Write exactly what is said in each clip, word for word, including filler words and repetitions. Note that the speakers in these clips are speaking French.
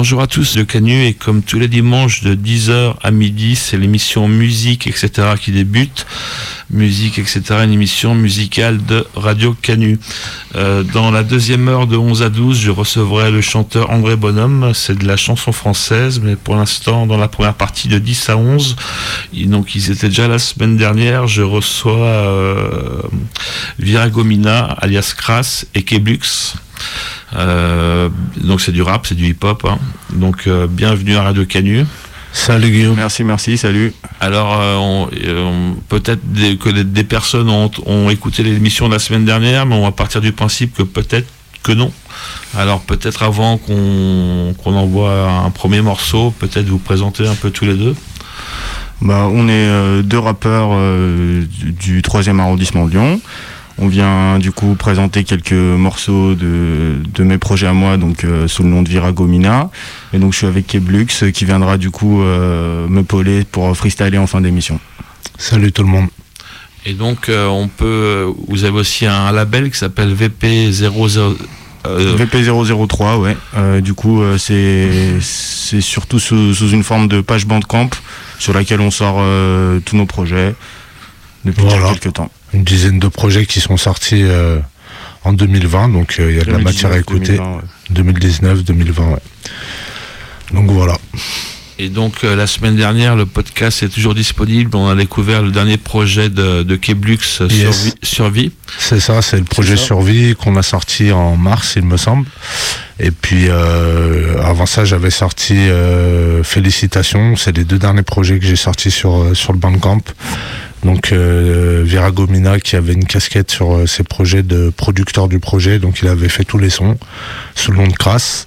Bonjour à tous de Canu, et comme tous les dimanches de dix heures à midi, c'est l'émission Musique, et cetera qui débute. Musique, et cetera, une émission musicale de Radio Canu. Euh, dans la deuxième heure de onze à douze, je recevrai le chanteur André Bonhomme. C'est de la chanson française, mais pour l'instant, dans la première partie de dix à onze, donc ils étaient déjà la semaine dernière, je reçois euh, Viragomina, alias Crass, et Keblux. Euh, donc c'est du rap, c'est du hip-hop, hein. Donc euh, bienvenue à Radio Canu. Salut Guillaume. Merci, merci, salut. Alors euh, on, on, peut-être des, que des personnes ont, ont écouté l'émission de la semaine dernière, mais on va partir du principe que peut-être que non. Alors peut-être avant qu'on, qu'on envoie un premier morceau, peut-être vous présenter un peu tous les deux. Bah, on est euh, deux rappeurs euh, du troisième arrondissement de Lyon. On vient du coup présenter quelques morceaux de, de mes projets à moi, donc euh, sous le nom de Viragomina. Et donc je suis avec Keblux qui viendra du coup euh, me pauler pour freestyler en fin d'émission. Salut tout le monde. Et donc euh, on peut, vous avez aussi un label qui s'appelle V P zéro zéro. Euh... V P zéro zéro trois, ouais. Euh, du coup euh, c'est, c'est surtout sous, sous une forme de page Bandcamp sur laquelle on sort euh, tous nos projets depuis voilà. quelques temps. Une dizaine de projets qui sont sortis euh, en deux mille vingt, donc il euh, y a de la matière à écouter. deux mille vingt, ouais. deux mille dix-neuf, deux mille vingt, ouais. Donc voilà. Et donc euh, la semaine dernière, le podcast est toujours disponible. On a découvert le dernier projet de, de Keblux, yes. Survie, Survie. C'est ça, c'est le projet c'est Survie qu'on a sorti en mars, il me semble. Et puis euh, avant ça, j'avais sorti euh, Félicitations. C'est les deux derniers projets que j'ai sortis sur, sur le Bandcamp. Donc euh, Viragomina qui avait une casquette sur euh, ses projets de producteur du projet, donc il avait fait tous les sons sous le nom de Crass.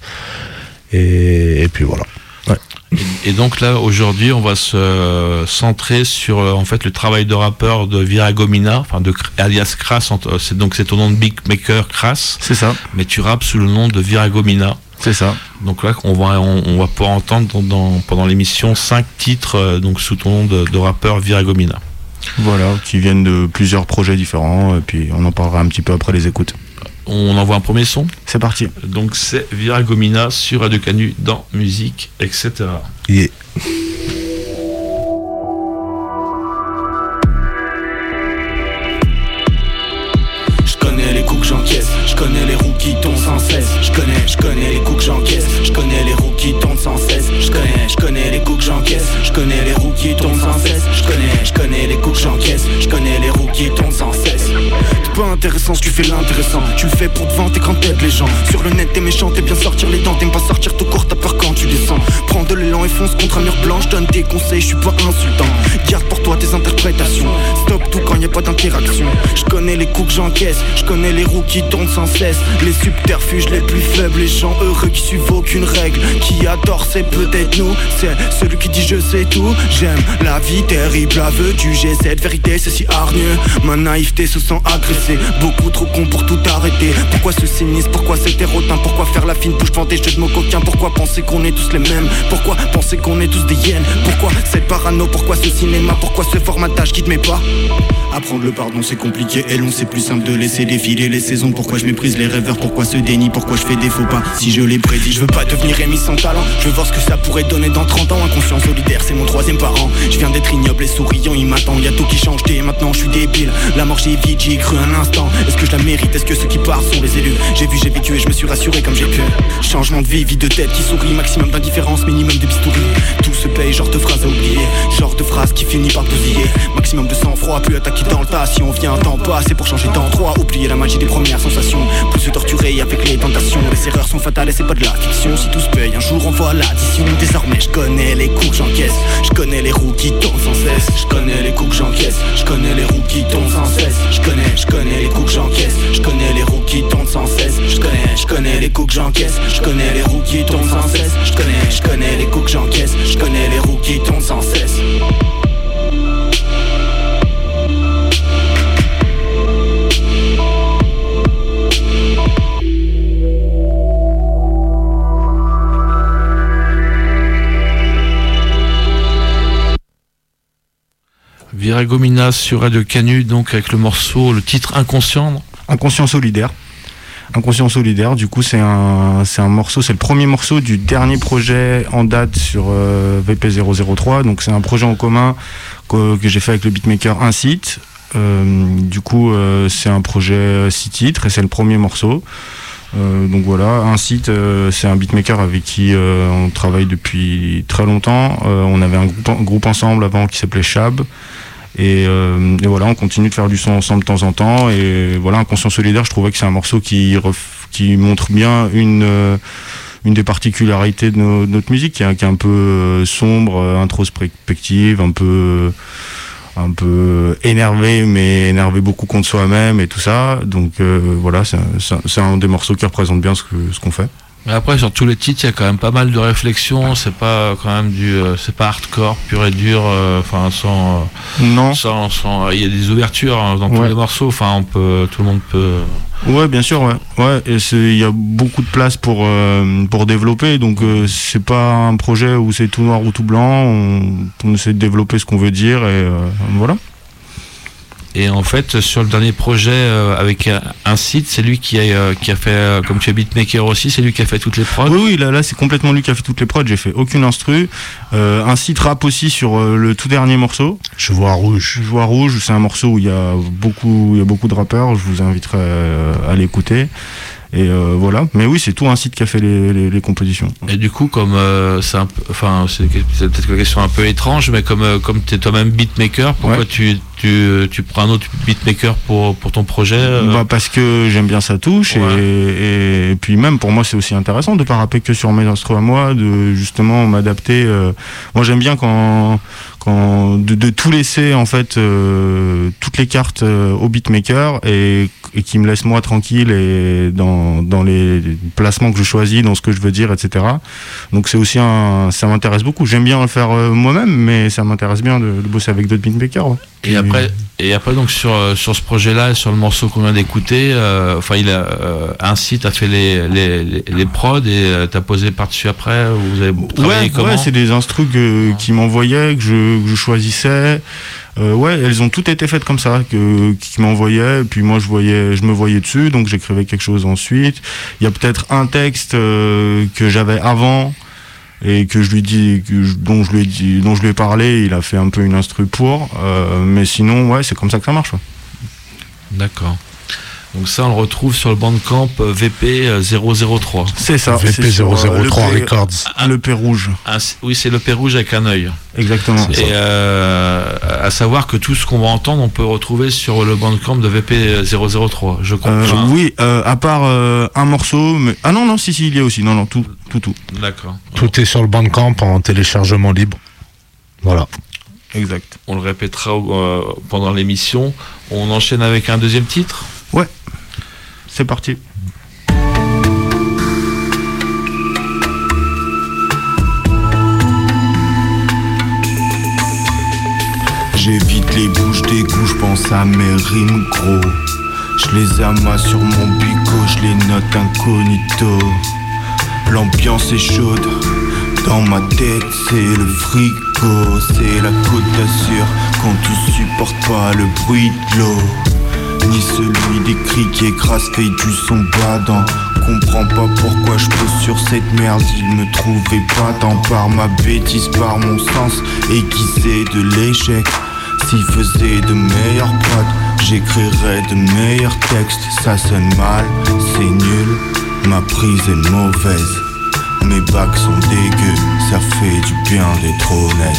Et, et puis voilà. Ouais. Et, et donc là aujourd'hui on va se euh, centrer sur euh, en fait le travail de rappeur de Viragomina, enfin de alias Crass. C'est donc c'est ton nom de beatmaker Crass. C'est ça. Mais tu rappes sous le nom de Viragomina. C'est ça. Donc là on va on, on va pouvoir entendre dans, dans, pendant l'émission cinq titres euh, donc sous ton nom de, de rappeur Viragomina. Voilà, qui viennent de plusieurs projets différents, et puis on en parlera un petit peu après les écoutes. On envoie un premier son ? C'est parti. Donc c'est Viragomina sur Radio Canu dans Musique, et cetera. Yeah. Je connais les coups que j'encaisse, je connais les roues qui tombent sans cesse. Je connais, je connais les coups que j'encaisse, je connais les roues qui tombent sans cesse. Je connais, je connais les coups que j'encaisse, je connais les roues qui tombent sans cesse. Je connais, je connais les coups que j'encaisse, je connais les roues qui tombent sans cesse. T'es pas intéressant si tu fais l'intéressant, tu le fais pour te vanter quand t'aides les gens. Sur le net t'es méchant, t'es bien sortir les dents, t'aimes pas sortir tout court, t'as peur quand tu descends. Prends de l'élan et fonce contre un mur blanc, je donne des conseils, je suis pas insultant. Garde pour toi tes interprétations, stop tout quand y a pas d'interaction. Je connais les coups que j'encaisse, je connais les roues qui tournent sans cesse. Les subterfuges les plus faibles, les gens heureux qui suivent aucune règle. Qui adore c'est peut-être nous, c'est celui qui dit je sais tout. J'aime la vie terrible, la veux-tu, j'ai cette vérité, c'est si hargneux. Ma naïveté se sent agressée, beaucoup trop con pour tout arrêter. Pourquoi ce cynisme, pourquoi cet érotin, pourquoi faire la fine bouche devant des jeux de mots coquins. Pourquoi penser qu'on est tous les mêmes, pourquoi penser qu'on est tous des hyènes. Pourquoi cette parano, pourquoi ce cinéma, pourquoi ce formatage guide mes pas. Apprendre le pardon c'est compliqué et long, c'est plus simple de laisser défiler les saisons. Pourquoi je méprise les rêveurs, pourquoi ce déni, pourquoi je fais des faux pas. Si je l'ai prédit, je veux pas devenir Rémi sans talent. Je veux voir ce que ça pourrait donner dans trente ans. Inconscient solidaire, c'est mon troisième parent. Je viens d'être ignoble et souriant, il m'attend. Y'a tout qui change, t'es maintenant je suis débile. La mort j'ai vite, j'y ai cru un instant. Est-ce que je la mérite, est-ce que ceux qui partent sont les élus. J'ai vu, j'ai vécu et je me suis rassuré comme j'ai pu. Changement de vie, vie de tête qui sourit. Maximum d'indifférence, minimum de bistouri. Tout se paye, genre de phrase à oublier. Genre de phrase qui finit par bousiller. Maximum de sang-froid, plus attaqué dans le tas. Si on vient un temps pas, c'est pour changer d'endroit. Oublier la magie des premières sensations. Plus se torturer avec les tentations. Les erreurs sont fatales et c'est pas de la fiction. Si tout se paye, un jour on voit l'addition. Désormais je connais les coups que j'encaisse, je connais les roues qui tournent sans cesse. Je connais les coups que j'encaisse, je connais les roues qui tournent sans cesse. Je connais, je connais les coups que j'encaisse, je connais les roues qui tournent sans cesse. Je connais, je connais les coups que j'encaisse, je connais les roues qui tournent sans cesse. Je connais, je connais les coups que j'encaisse, je connais les roues qui tournent sans cesse. Viragomina sur Radio Canu, donc avec le morceau, le titre Inconscient. Inconscient solidaire. Inconscient solidaire, du coup c'est un, c'est un morceau, c'est le premier morceau du dernier projet en date sur euh, V P zéro zéro trois, donc c'est un projet en commun que, que j'ai fait avec le beatmaker Incite. Euh, du coup euh, c'est un projet six titres et c'est le premier morceau. Euh, donc voilà, Incite, euh, c'est un beatmaker avec qui euh, on travaille depuis très longtemps. Euh, on avait un groupe, un groupe ensemble avant qui s'appelait Chab. Et, euh, et voilà, on continue de faire du son ensemble de temps en temps. Et voilà, Inconscient solidaire, je trouvais que c'est un morceau qui, ref, qui montre bien une, euh, une des particularités de, nos, de notre musique, qui est, qui est un peu euh, sombre, euh, introspective, un peu, euh, un peu énervé, mais énervé beaucoup contre soi-même et tout ça. Donc euh, voilà, c'est, c'est, c'est un des morceaux qui représente bien ce, que, ce qu'on fait. Mais après, sur tous les titres, il y a quand même pas mal de réflexion. C'est pas quand même du, euh, c'est pas hardcore pur et dur. Enfin, euh, sans, euh, non. Sans, sans, il y a des ouvertures hein, dans ouais. tous les morceaux. Enfin, on peut, tout le monde peut. Ouais, bien sûr, ouais. Ouais, et c'est, il y a beaucoup de place pour euh, pour développer. Donc, euh, c'est pas un projet où c'est tout noir ou tout blanc. On, on essaie de développer ce qu'on veut dire et euh, voilà. Et en fait, sur le dernier projet euh, avec Incite, c'est lui qui a, euh, qui a fait, euh, comme tu es beatmaker aussi, c'est lui qui a fait toutes les prods. Oui, oui, là, là c'est complètement lui qui a fait toutes les prods. J'ai fait aucune instru. Euh, Incite rappe aussi sur euh, le tout dernier morceau. Je vois rouge. Je vois rouge. C'est un morceau où il y a beaucoup, il y a beaucoup de rappeurs. Je vous inviterai euh, à l'écouter. Et euh, voilà, mais oui, c'est tout Incite qui a fait les, les, les compositions. Et du coup, comme euh, c'est un peu, enfin, c'est, c'est peut-être une question un peu étrange, mais comme euh, comme t'es toi-même beatmaker, pourquoi ouais. tu tu tu prends un autre beatmaker pour pour ton projet euh... Bah parce que j'aime bien sa touche ouais. et, et puis même pour moi c'est aussi intéressant de pas rapper que sur mes instruments à moi, de justement m'adapter. Euh, moi j'aime bien quand quand de, de tout laisser en fait euh, toutes les cartes euh, au beatmaker et, et qui me laisse moi tranquille et dans dans les placements que je choisis, dans ce que je veux dire, et cetera. Donc c'est aussi un, ça m'intéresse beaucoup. J'aime bien le faire euh, moi-même, mais ça m'intéresse bien de, de bosser avec d'autres beatmakers. Ouais. Et, et après et après donc sur sur ce projet-là, sur le morceau qu'on vient d'écouter, euh, enfin il a euh, Incite a fait les les les, les prods et euh, t'as posé par-dessus après. Vous avez travaillé ouais, comment ? Ouais, c'est des instrus que, qui m'envoyaient, que je, que je choisissais. Euh, ouais, elles ont toutes été faites comme ça, que, qui m'envoyaient, et puis moi je voyais, je me voyais dessus, donc j'écrivais quelque chose ensuite. Il y a peut-être un texte euh, que j'avais avant et que je lui dis, que je, dont je lui ai dit, dont je lui ai parlé, il a fait un peu une instru pour, euh, mais sinon ouais, c'est comme ça que ça marche. Ouais. D'accord. Donc ça, on le retrouve sur le Bandcamp V P zéro zéro trois. C'est ça. V P zéro zéro trois P, Records. Un, le P rouge. Un, oui, c'est le P rouge avec un œil. Exactement. Et euh, à savoir que tout ce qu'on va entendre, on peut retrouver sur le Bandcamp de V P zéro zéro trois. Je comprends. Euh, oui, euh, à part euh, un morceau, mais ah non non, si si, il y a aussi. Non non, tout tout tout. D'accord. Tout est sur le Bandcamp en téléchargement libre. Voilà. Exact. On le répétera euh, pendant l'émission. On enchaîne avec un deuxième titre. Ouais. C'est parti. J'évite les bouches d'égout, j'pense à mes rimes gros. J'les amasse sur mon bico, j'les note incognito. L'ambiance est chaude, dans ma tête c'est le frigo. C'est la Côte d'Azur quand tu supportes pas le bruit de l'eau. Ni celui des cris qui écrasent fait du son badant. Comprends pas pourquoi je pose sur cette merde. Il me trouvait pas tant par ma bêtise, par mon sens aiguisé de l'échec. S'il faisait de meilleurs prods, j'écrirais de meilleurs textes. Ça sonne mal, c'est nul, ma prise est mauvaise. Mes bacs sont dégueux, ça fait du bien d'être honnête.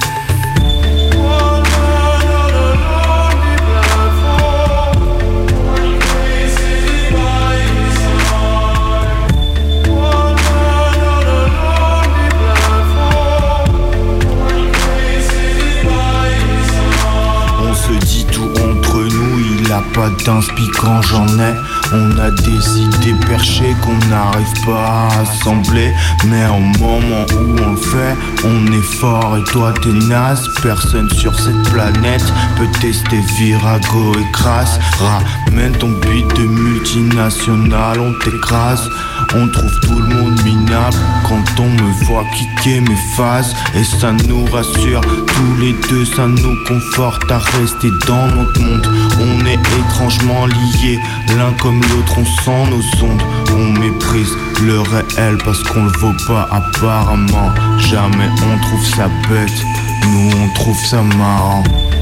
Pas d'inspi quand j'en ai. On a des idées perchées qu'on n'arrive pas à assembler. Mais au moment où on le fait, on est fort et toi t'es naze. Personne sur cette planète peut tester Virago et crasse. Ramène ton beat de multinationale, on t'écrase. On trouve tout le monde minable quand on me voit kicker mes phases. Et ça nous rassure, tous les deux ça nous conforte à rester dans notre monde. On est étrangement liés, l'un comme l'autre on sent nos ondes. On méprise le réel parce qu'on le vaut pas apparemment. Jamais on trouve ça bête, nous on trouve ça marrant.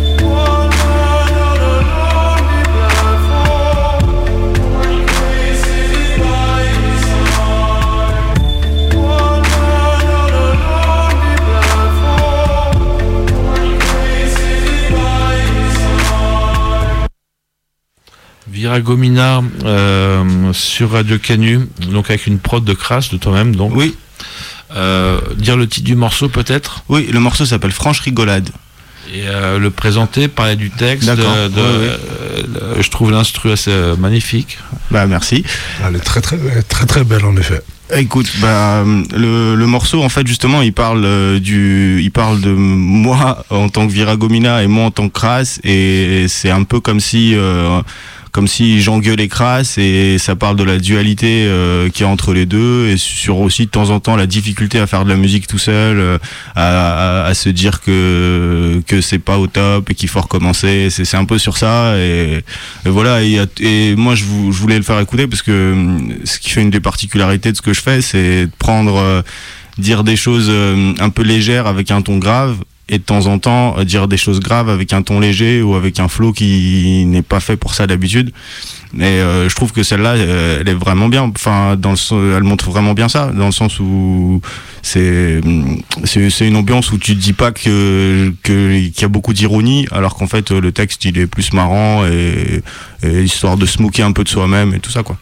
Viragomina euh, sur Radio Canu, donc avec une prod de Crass de toi-même, donc. Oui. Euh, dire le titre du morceau peut-être. Oui, le morceau s'appelle Franche Rigolade. Et euh, le présenter, parler du texte. D'accord. De, de, ouais, ouais. euh, je trouve l'instru assez euh, magnifique. Bah merci. Elle est très très très très belle en effet. Écoute, bah, le, le morceau en fait justement il parle euh, du, il parle de moi en tant que Viragomina et moi en tant que Crass, et c'est un peu comme si euh, comme si j'engueulais Crass, et ça parle de la dualité euh, qu'il y a entre les deux, et sur aussi de temps en temps la difficulté à faire de la musique tout seul, euh, à, à, à se dire que que c'est pas au top et qu'il faut recommencer. C'est, c'est un peu sur ça, et, et voilà. Et, et moi je, je voulais le faire écouter parce que ce qui fait une des particularités de ce que je fais, c'est de prendre, euh, dire des choses euh, un peu légères avec un ton grave, et de temps en temps dire des choses graves avec un ton léger ou avec un flow qui n'est pas fait pour ça d'habitude. Mais euh, je trouve que celle-là, euh, elle est vraiment bien. Enfin, dans le, elle montre vraiment bien ça, dans le sens où c'est c'est, c'est une ambiance où tu te dis pas que, que qu'il y a beaucoup d'ironie, alors qu'en fait le texte il est plus marrant, et, et histoire de se moquer un peu de soi-même et tout ça quoi.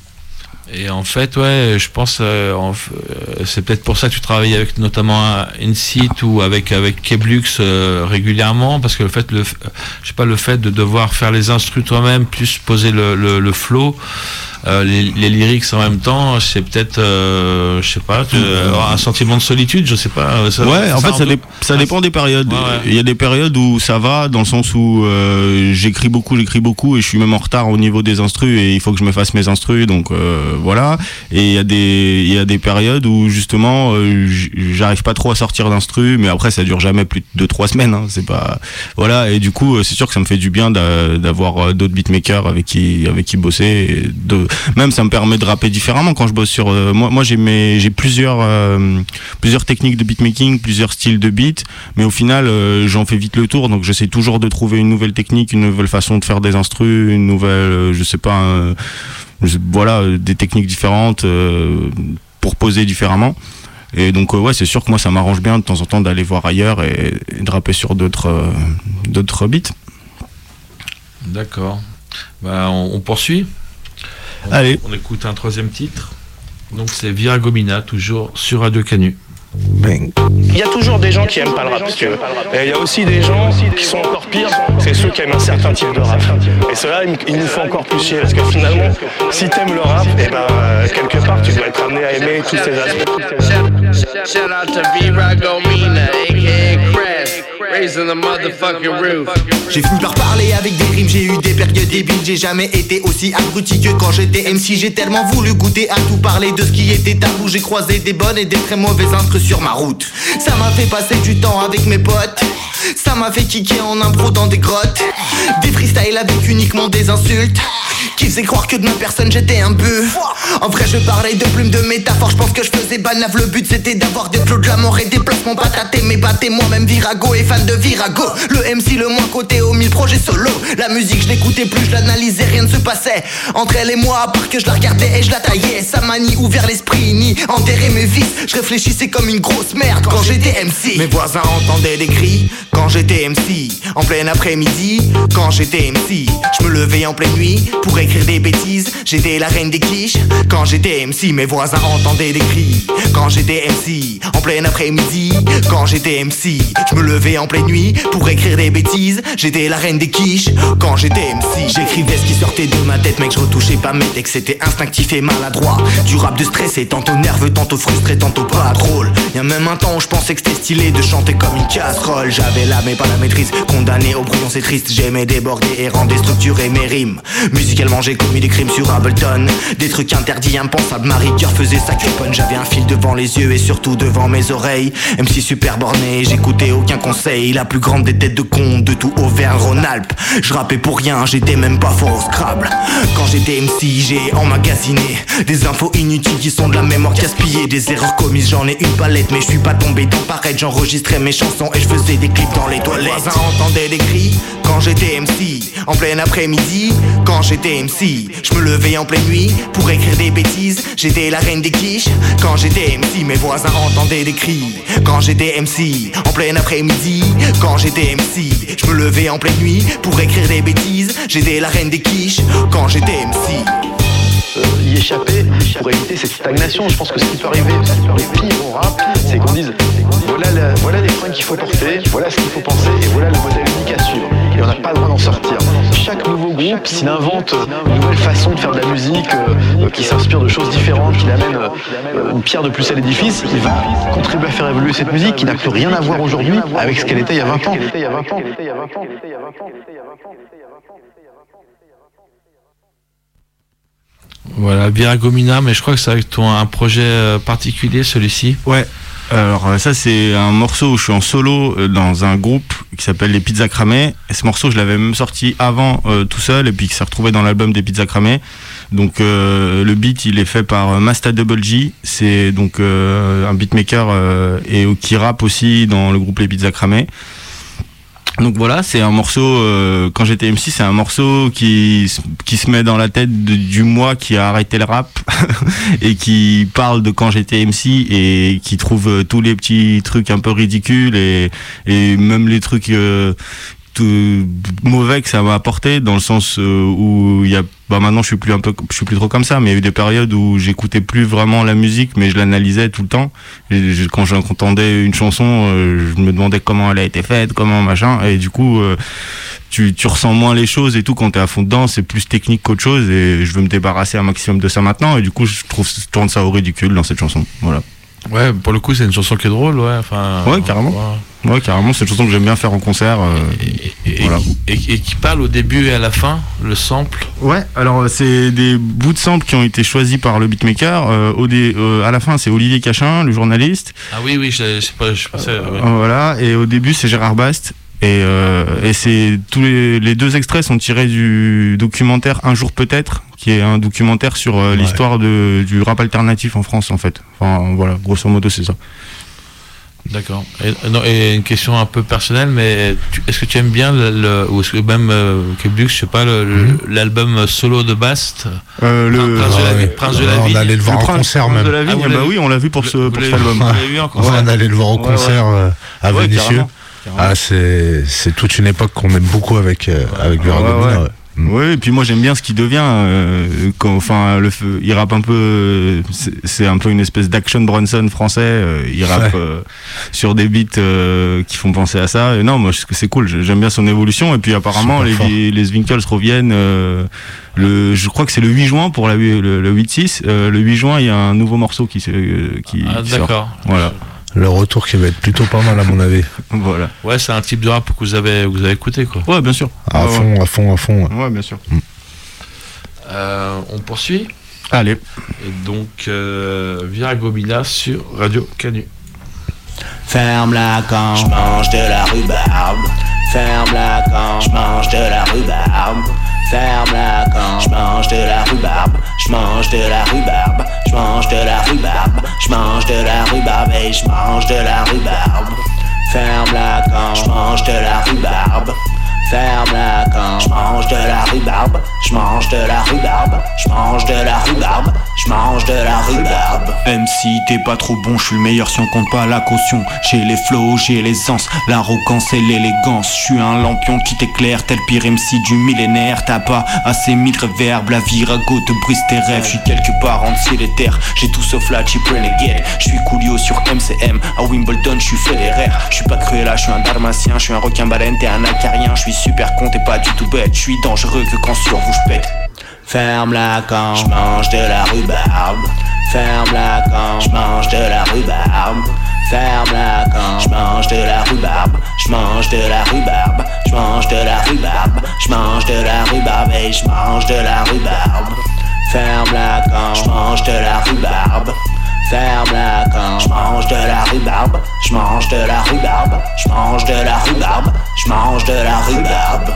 Et en fait, ouais, je pense, euh, en, euh, c'est peut-être pour ça que tu travailles avec notamment Incite ou avec avec Keblux euh, régulièrement, parce que le fait, le, je sais pas, le fait de devoir faire les instrus toi-même, plus poser le le, le flow, euh, les, les lyrics en même temps, c'est peut-être, euh, je sais pas, euh, un sentiment de solitude, je sais pas. Ça, ouais, ça en fait, ça, peu... dé- ça dépend des périodes. Ouais, ouais. Il y a des périodes où ça va, dans le sens où euh, j'écris beaucoup, j'écris beaucoup, et je suis même en retard au niveau des instrus, et il faut que je me fasse mes instrus, donc euh, voilà. Et il y a des il y a des périodes où justement euh, j'arrive pas trop à sortir d'instru, mais après ça dure jamais plus de deux trois semaines, hein, c'est pas voilà. Et du coup c'est sûr que ça me fait du bien d'a, d'avoir d'autres beatmakers avec qui avec qui bosser, et de même ça me permet de rapper différemment quand je bosse sur euh, moi moi j'ai mes j'ai plusieurs euh, plusieurs techniques de beatmaking, plusieurs styles de beat, mais au final euh, j'en fais vite le tour, donc j'essaie toujours de trouver une nouvelle technique, une nouvelle façon de faire des instrus, une nouvelle euh, je sais pas un, voilà, des techniques différentes euh, pour poser différemment. Et donc euh, ouais, c'est sûr que moi ça m'arrange bien de temps en temps d'aller voir ailleurs et, et de rapper sur d'autres euh, d'autres beats. D'accord. Bah, on, on poursuit. On, Allez. On écoute un troisième titre. Donc c'est Viragomina, toujours sur Radio Canu. Bang. Il y a toujours des gens qui aiment pas le rap, parce que et il y a aussi des gens qui sont encore pires, c'est ceux qui aiment un certain type de rap. Et ceux-là, ils nous font encore plus chier, parce que finalement, si t'aimes le rap, et ben euh, quelque part, tu dois être amené à aimer tous ces aspects. Shout out to Viragomina, aka Crass, raising the motherfucking roof. J'ai fini par parler avec des rimes, j'ai eu des périodes débiles. J'ai jamais été aussi abruti que quand j'étais M C. J'ai tellement voulu goûter à tout, parler de ce qui était tabou. J'ai croisé des bonnes et des très mauvaises instrus sur ma route. Ça m'a fait passer du temps avec mes potes, ça m'a fait kicker en impro dans des grottes. Des freestyles avec uniquement des insultes qui faisaient croire que de ma personne j'étais un peu. En vrai je parlais de plumes, de métaphores, je pense que je faisais banave. Le but c'était d'avoir des flots de la mort et des placements patatés. Mais battez moi-même Virago et fan de Virago. Le M C le moins coté au mille projets solo. La musique je l'écoutais plus, je l'analysais, rien ne se passait entre elle et moi à part que je la regardais et je la taillais. Ça m'a ni ouvert l'esprit ni enterré mes vices. Je réfléchissais comme une grosse merde quand j'étais M C. Mes voisins entendaient des cris quand j'étais M C. En plein après-midi quand j'étais M C. Je me levais en pleine nuit pour écrire des bêtises. J'étais la reine des quiches quand j'étais M C. Mes voisins entendaient des cris quand j'étais M C. En plein après-midi quand j'étais M C. Je me levais en pleine nuit pour écrire des bêtises. J'étais la reine des quiches quand j'étais M C. J'écrivais ce qui sortait de ma tête, mec, je retouchais pas mes textes. C'était instinctif et maladroit. Du rap de stressé, tantôt nerveux, tantôt frustré, tantôt pas drôle. Y'a même un temps où je pensais que c'était stylé de chanter comme une casserole. J'avais l'âme mais pas la maîtrise, condamné au brouillon c'est triste. J'aimais déborder et rendre déstructuré mes rimes. Musicalement Récemment j'ai commis des crimes sur Ableton, des trucs interdits, impensables. Marie Cœur faisait sa cuponne. J'avais un fil devant les yeux et surtout devant mes oreilles. M C super borné, j'écoutais aucun conseil. La plus grande des têtes de con de tout Auvergne-Rhône-Alpes. Je rappais pour rien, j'étais même pas fort au Scrabble. Quand j'étais M C, j'ai emmagasiné des infos inutiles qui sont de la mémoire gaspillée. Des erreurs commises, j'en ai une palette, mais je suis pas tombé dans pareil. J'enregistrais mes chansons et je faisais des clips dans les toilettes. Les voisins entendaient des cris quand j'étais M C. En plein après-midi, quand j'étais M C. Je me levais en pleine nuit pour écrire des bêtises. J'étais la reine des quiches quand j'étais M C. Mes voisins entendaient des cris quand j'étais M C. En plein après-midi, quand j'étais M C. Je me levais en pleine nuit pour écrire des bêtises. J'étais la reine des quiches quand j'étais M C. Euh, y échapper pour éviter cette stagnation. Je pense que ce qui peut arriver le pire au rap, c'est qu'on dise voilà, la, voilà les points qu'il faut porter, voilà ce qu'il faut penser et voilà le modèle unique à suivre. Et on n'a pas le droit d'en sortir. Chaque nouveau groupe, s'il invente une nouvelle façon de faire de la musique, euh, qui s'inspire de choses différentes, qui amène euh, une pierre de plus à l'édifice, il va contribuer à faire évoluer cette musique qui n'a plus rien à voir aujourd'hui avec ce qu'elle était il y a vingt ans. Voilà, Viragomina, mais je crois que c'est avec ton un projet particulier, celui-ci. Ouais. Alors ça c'est un morceau où je suis en solo dans un groupe qui s'appelle les Pizzas Cramées. Et ce morceau je l'avais même sorti avant euh, tout seul et puis qui s'est retrouvé dans l'album des Pizzas Cramées. Donc euh, le beat il est fait par Masta Double G. C'est donc euh, un beatmaker euh, et qui rappe aussi dans le groupe les Pizzas Cramées. Donc voilà, c'est un morceau, euh, quand j'étais M C, c'est un morceau qui, qui se met dans la tête de, du moi qui a arrêté le rap et qui parle de quand j'étais M C et qui trouve tous les petits trucs un peu ridicules et, et même les trucs euh, tout mauvais que ça m'a apporté, dans le sens euh, où il y a bah maintenant je suis plus un peu je suis plus trop comme ça, mais il y a eu des périodes où j'écoutais plus vraiment la musique mais je l'analysais tout le temps. Et je, quand j'entendais une chanson, euh, je me demandais comment elle a été faite, comment machin, et du coup euh, tu tu ressens moins les choses et tout quand t'es à fond dedans, c'est plus technique qu'autre chose et je veux me débarrasser un maximum de ça maintenant et du coup je trouve je tourne ça au ridicule dans cette chanson. Voilà. Ouais, pour le coup, c'est une chanson qui est drôle, ouais. Enfin, ouais, carrément. Ouais, ouais carrément. C'est une chanson que j'aime bien faire en concert. Euh, et, et, voilà. et, et, et qui parle au début et à la fin, le sample. Ouais, alors c'est des bouts de sample qui ont été choisis par le beatmaker. Euh, au dé, euh, à la fin, c'est Olivier Cachin, le journaliste. Ah oui, oui, je, je sais pas, je pensais. Euh, ouais. Voilà, et au début, c'est Gérard Bast. Et, euh, et c'est tous les, les deux extraits sont tirés du documentaire Un jour peut-être, qui est un documentaire sur euh, ouais. l'histoire de, du rap alternatif en France en fait. Enfin voilà, grosso modo c'est ça. D'accord. Et, non, et une question un peu personnelle, mais tu, est-ce que tu aimes bien le, le ou est-ce que même euh, Queblux, je sais pas, le, mm-hmm. l'album solo de Bast, euh, le Prince, ah, de, la, ouais. Prince de ah, la Ville. On allait le voir le en Prince, concert Prince même. De la Vigne, ah, bah oui, on l'a vu pour ce pour cet album. Ouais, on allait le voir au concert ouais, ouais. Euh, à ouais, Vénissieux. Carrément. Ah, c'est, c'est toute une époque qu'on aime beaucoup avec, euh, avec Viragomina. Ouais, ouais. Ouais. Mm. Oui, et puis moi j'aime bien ce qu'il devient. Euh, quand, enfin, le, il rappe un peu. C'est, c'est un peu une espèce d'action Bronson français. Euh, il rappe ouais. euh, sur des beats euh, qui font penser à ça. Et non, moi c'est cool. J'aime bien son évolution. Et puis apparemment les, les Zwinkels reviennent. Euh, le, je crois que c'est le huit juin pour la, le, le huit six. Euh, le huit juin, il y a un nouveau morceau qui, euh, qui ah, qui d'accord. sort. Voilà. Le retour qui va être plutôt pas mal à mon avis. Voilà. Ouais, c'est un type de rap que vous avez, vous avez écouté quoi. Ouais, bien sûr. À ouais, fond, ouais. à fond, à fond. Ouais, ouais bien sûr. Mm. Euh, on poursuit. Allez. Et donc, euh, Viragomina sur Radio Canu. Ferme-la quand je mange de la rhubarbe. Ferme-la quand je mange de la rhubarbe. Ferme-la quand je mange de la rhubarbe. Je mange de la rhubarbe. Je mange de la rhubarbe. Je mange de la rhubarbe et je mange de la rhubarbe. Ferme-la quand je mange de la rhubarbe. Ferme-la quand je mange de la rhubarbe. Je mange de la rhubarbe. Je mange de la rhubarbe. Je mange de la rhubarbe. Même si t'es pas trop bon, je suis le meilleur si on compte pas la caution. J'ai les flows, j'ai l'aisance, l'arrogance et l'élégance. Je suis un lampion qui t'éclaire, tel pire M C du millénaire. T'as pas assez mis de réverb, la virago te brise tes rêves. Je suis quelque part en ciel et terre, j'ai tout sauf la cheap renegade. Je suis Coolio sur M C M, à Wimbledon je suis Federer. Je suis pas Cruella, je suis un dalmatien, je suis un requin baleine, t'es un acarien. Je suis super con, t'es pas du tout bête, je suis dangereux que quand sur vous je pète. Ferme-la quand je mange de la rhubarbe. Ferme-la quand je mange de la rhubarbe. ferme la camp. J'mange de la rhubarbe, j'mange de la rhubarbe, j'mange de la rhubarbe, j'mange de la rhubarbe et j'mange de la rhubarbe. Ferme la camp, j'mange de la rhubarbe. Ferme la camp, j'mange de la rhubarbe, j'mange de la rhubarbe, j'mange de la rhubarbe, j'mange de la rhubarbe.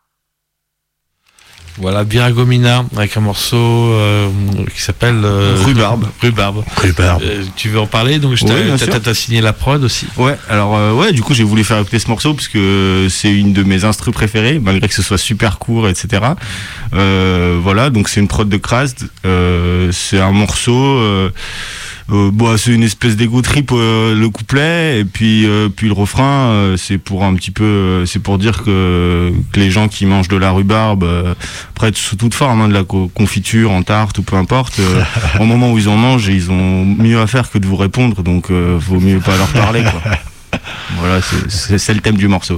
Voilà, Viragomina avec un morceau euh, qui s'appelle euh, Rhubarbe. Rhubarbe. Rhubarbe. Euh, tu veux en parler? Donc je Ouais, bien t'as, sûr. t'as, t'as signé la prod aussi. Ouais, alors euh, ouais, du coup j'ai voulu faire écouter ce morceau parce que c'est une de mes instrus préférées, malgré que ce soit super court, et cetera. Euh, voilà, donc c'est une prod de Krast. Euh, c'est un morceau. Euh, Euh, bon, c'est une espèce d'ego trip euh, le couplet et puis euh, puis le refrain euh, c'est pour un petit peu euh, c'est pour dire que, que les gens qui mangent de la rhubarbe euh, après sous toute forme hein, de la co- confiture en tarte ou peu importe euh, au moment où ils en mangent ils ont mieux à faire que de vous répondre donc euh, vaut mieux pas leur parler quoi. Voilà, c'est, c'est, c'est le thème du morceau.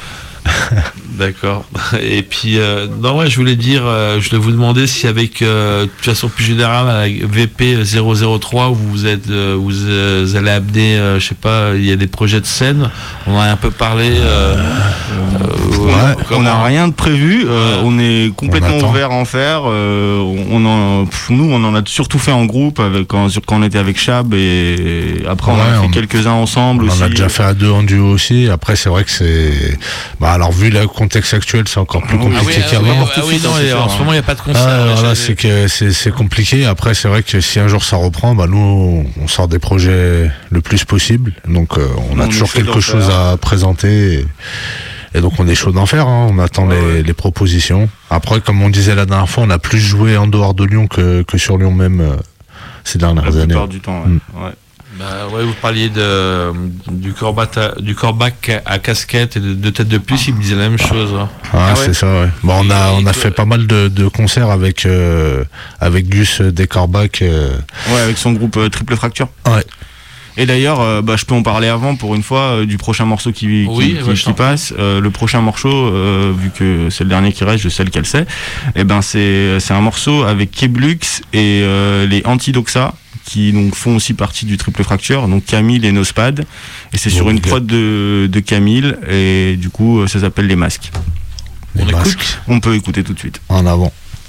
D'accord. Et puis, euh, non, ouais, je voulais dire, euh, je voulais vous demander si avec, euh, de toute façon plus générale, avec V P zéro zéro trois, où vous êtes, euh, vous, euh, vous allez amener, euh, je sais pas, il y a des projets de scène. On en a un peu parlé. Euh, euh, Ouais, ouais, on n'a rien de prévu, euh, on est complètement On ouvert à en faire. Euh, on en, pff, nous, on en a surtout fait en groupe avec quand, quand on était avec Chab et après on Ouais, en a fait on- quelques-uns ensemble On aussi. en a déjà fait à deux en duo aussi. Après, c'est vrai que c'est. Bah, alors, vu le contexte actuel, c'est encore plus Ah oui, compliqué ah oui, qu'avant. ah oui, ah oui, non, et en ce moment, il n'y a pas de concert. Ah, Ouais, voilà, j'avais- c'est que c'est, c'est compliqué. Après, c'est vrai que si un jour ça reprend, bah nous, on sort des projets le plus possible. Donc, euh, on Nous, a on est toujours chaud d'en quelque chose faire. à présenter. Et, et donc, on est chaud d'en faire. Hein. On attend Ouais, les, ouais. les propositions. Après, comme on disait la dernière fois, on a plus joué en dehors de Lyon que, que sur Lyon même euh, ces La dernières années. plupart du temps. Ouais. Mm. Ouais. Bah, ouais, vous parliez de, du corbac à, du corbac à casquette et de deux têtes de puce, il me disait la même chose. Hein. Ah, Ah ouais. c'est ça, ouais. Bon, on a, Et- on a et fait toi- pas mal de, de concerts avec, euh, avec Gus Descorbac. Euh, Ouais, avec son groupe euh, Triple Fracture. ouais. Et d'ailleurs, euh, bah, je peux en parler avant pour une fois euh, du prochain morceau qui, qui, Oui, qui, ouais, je qui t'en passe. Euh, le prochain morceau, euh, vu que c'est le dernier qui reste, je sais lequel c'est. Et ben c'est c'est un morceau avec Keblux et euh, les Antidoxa qui donc font aussi partie du Triple Fracture, donc Camille et Nospad. Et c'est Bon, sur une ok. prod de, de Camille et du coup euh, ça s'appelle Les Masques. Les On écoute masques. On peut écouter tout de suite. En avant.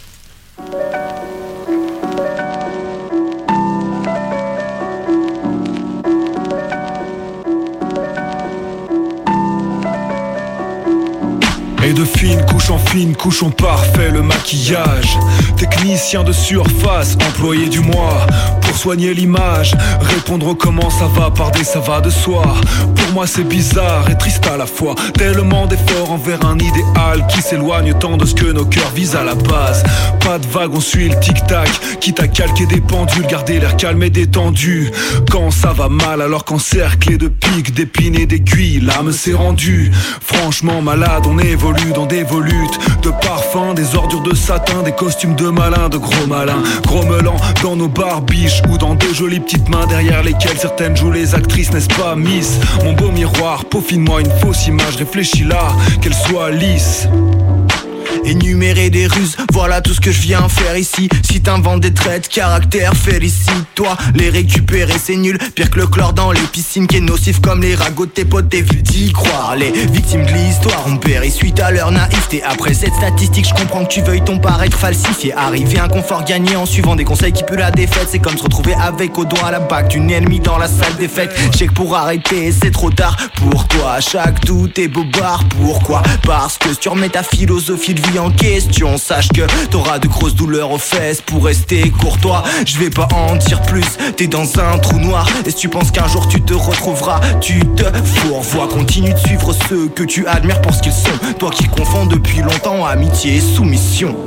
Et de fine couche en fine couche on parfait le maquillage. Technicien de surface, employé du mois. Pour soigner l'image, répondre au comment ça va par des ça va de soi. Pour moi c'est bizarre et triste à la fois. Tellement d'efforts envers un idéal qui s'éloigne tant de ce que nos cœurs visent à la base. Pas de vague, on suit le tic-tac. Quitte à calquer des pendules, garder l'air calme et détendu. Quand ça va mal alors qu'encerclé de pics, d'épines et d'aiguilles, l'âme s'est rendue. Franchement malade, on évolue dans des volutes de parfums, des ordures de satin, des costumes de malins, de gros malins, grommelant dans nos barbiches ou dans de jolies petites mains derrière lesquelles certaines jouent les actrices, n'est-ce pas, Miss? Mon beau miroir, peaufine-moi une fausse image, réfléchis-la, qu'elle soit lisse. Énumérer des ruses, voilà tout ce que je viens faire ici. Si t'inventes des traits de caractère, félicite-toi. Les récupérer c'est nul, pire que le chlore dans les piscines, qui est nocif comme les ragots de tes potes, t'évites d'y croire. Les victimes de l'histoire ont péri suite à leur naïveté. Après cette statistique, je comprends que tu veuilles ton paraître falsifié. Arriver un confort gagné en suivant des conseils qui puent la défaite, c'est comme se retrouver avec au doigt la bague d'une ennemie dans la salle des fêtes. Je sais que pour arrêter c'est trop tard pour toi. Chaque doute est bobard, pourquoi? Parce que si tu remets ta philosophie de vie en question, sache que t'auras de grosses douleurs aux fesses pour rester courtois. Je vais pas en dire plus, t'es dans un trou noir. Et si tu penses qu'un jour tu te retrouveras, tu te fourvoies. Continue de suivre ceux que tu admires pour ce qu'ils sont. Toi qui confonds depuis longtemps amitié et soumission.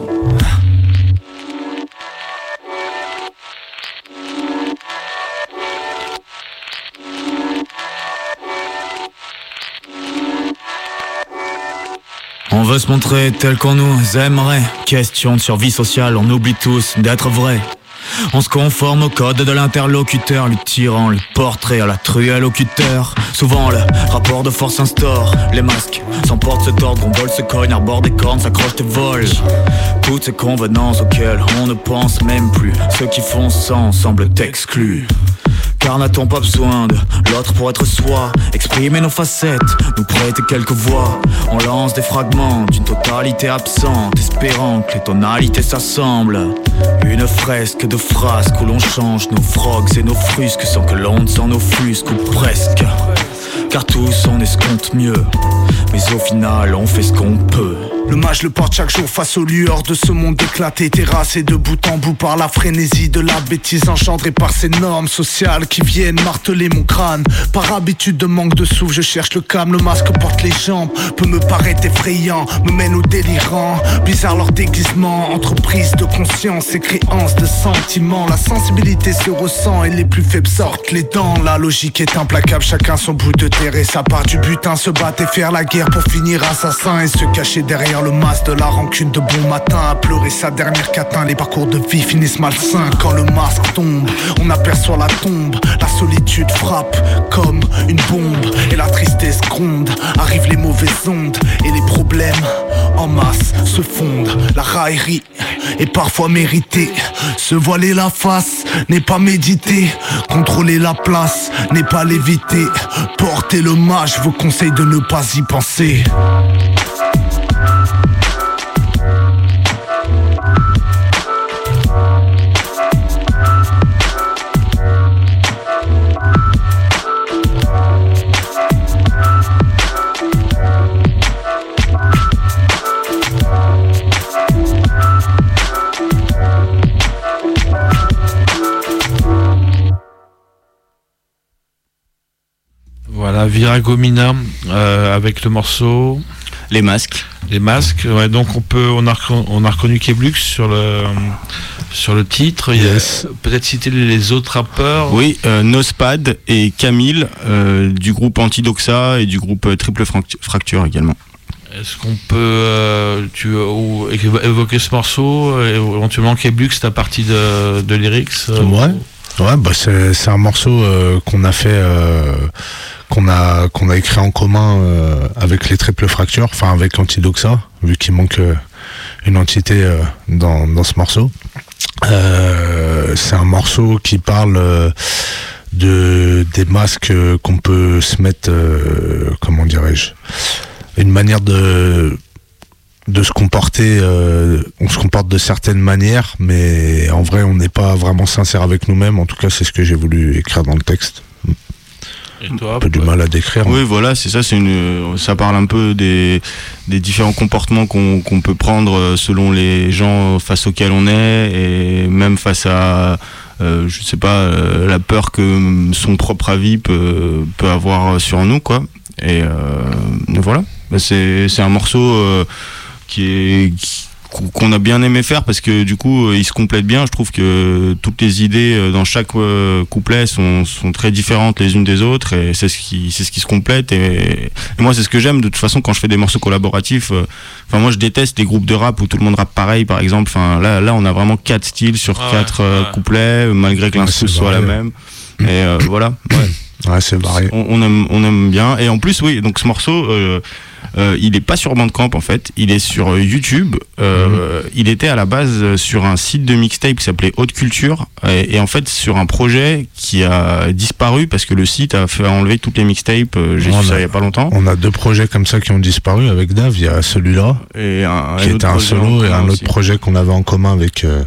On veut se montrer tel qu'on nous aimerait. Question de survie sociale, on oublie tous d'être vrai. On se conforme au code de l'interlocuteur, lui tirant le portrait à la truelle au cutter. Souvent le rapport de force instaure. Les masques s'emportent cet ordre, on vole, se cogne, arbore des cornes, s'accroche tes vols. Toutes ces convenances auxquelles on ne pense même plus, ceux qui font sens semblent exclus. Car n'a-t-on pas besoin de l'autre pour être soi? Exprimer nos facettes, nous prêter quelques voix. On lance des fragments d'une totalité absente, espérant que les tonalités s'assemblent. Une fresque de frasques où l'on change nos frogs et nos frusques sans que l'onde s'en offusque, ou presque. Car tous on escompte mieux, mais au final on fait ce qu'on peut. Le mage le porte chaque jour face aux lueurs de ce monde éclaté, terrassé de bout en bout par la frénésie de la bêtise engendrée par ces normes sociales qui viennent marteler mon crâne. Par habitude de manque de souffle, je cherche le calme, le masque porte les jambes, peut me paraître effrayant, me mène au délirant. Bizarre leur déguisement, entreprise de conscience et créance de sentiments. La sensibilité se ressent et les plus faibles sortent les dents. La logique est implacable, chacun son bout de terre et sa part du butin. Se battre et faire la guerre pour finir assassin et se cacher derrière le masque de la rancune de bon matin. À pleurer sa dernière catin, les parcours de vie finissent malsains. Quand le masque tombe, on aperçoit la tombe. La solitude frappe comme une bombe et la tristesse gronde. Arrivent les mauvaises ondes et les problèmes en masse se fondent. La raillerie est parfois méritée. Se voiler la face n'est pas méditer. Contrôler la place n'est pas l'éviter. Porter le mage, je vous conseille de ne pas y penser. Voilà, Viragomina euh, avec le morceau Les Masques. Les Masques. Ouais, donc on peut, on a, on a reconnu Keblux sur le sur le titre. Yes. Peut-être citer les autres rappeurs. Oui, euh, Nospad et Camille euh, du groupe Antidoxa et du groupe euh, Triple Fracture également. Est-ce qu'on peut euh, tu, ou, évoquer ce morceau, éventuellement Keblux, ta partie de, de lyrics euh, Ouais. Ouais, bah c'est, c'est un morceau euh, qu'on a fait, euh, qu'on a qu'on a écrit en commun euh, avec les Triple Fractures, enfin avec Antidoxa, vu qu'il manque euh, une entité euh, dans dans ce morceau. Euh, c'est un morceau qui parle euh, de des masques euh, qu'on peut se mettre, euh, comment dirais-je, une manière de de se comporter, euh, on se comporte de certaines manières, mais en vrai on n'est pas vraiment sincère avec nous-mêmes. En tout cas c'est ce que j'ai voulu écrire dans le texte. Et toi, un peu du mal à décrire. Oui, voilà, c'est ça, c'est une, ça parle un peu des, des différents comportements qu'on, qu'on peut prendre selon les gens face auxquels on est, et même face à, euh, je sais pas, euh, la peur que son propre avis peut, peut avoir sur nous, quoi. Et euh, voilà, c'est, c'est un morceau euh, qui est qui, qu'on a bien aimé faire parce que du coup il se complète bien. Je trouve que toutes les idées dans chaque couplet sont, sont très différentes les unes des autres, et c'est ce qui, c'est ce qui se complète, et, et moi c'est ce que j'aime de toute façon quand je fais des morceaux collaboratifs. Enfin moi je déteste les groupes de rap où tout le monde rappe pareil par exemple. Enfin là, là on a vraiment quatre styles sur ah quatre ouais, ouais. couplets malgré que l'instru ouais, soit la même, et euh, voilà ouais. Ouais, c'est varié. On, on aime, on aime bien. Et en plus, oui, donc ce morceau, euh, euh, il est pas sur Bandcamp en fait. Il est sur YouTube. Euh, mmh. Il était à la base sur un site de mixtape qui s'appelait Haute Culture. Et, et en fait, sur un projet qui a disparu parce que le site a fait enlever toutes les mixtapes. J'ai su ça il y a pas longtemps. On a deux projets comme ça qui ont disparu avec Dave. Il y a celui-là, et un, qui était un solo, et un autre aussi. Projet qu'on avait en commun avec. Euh,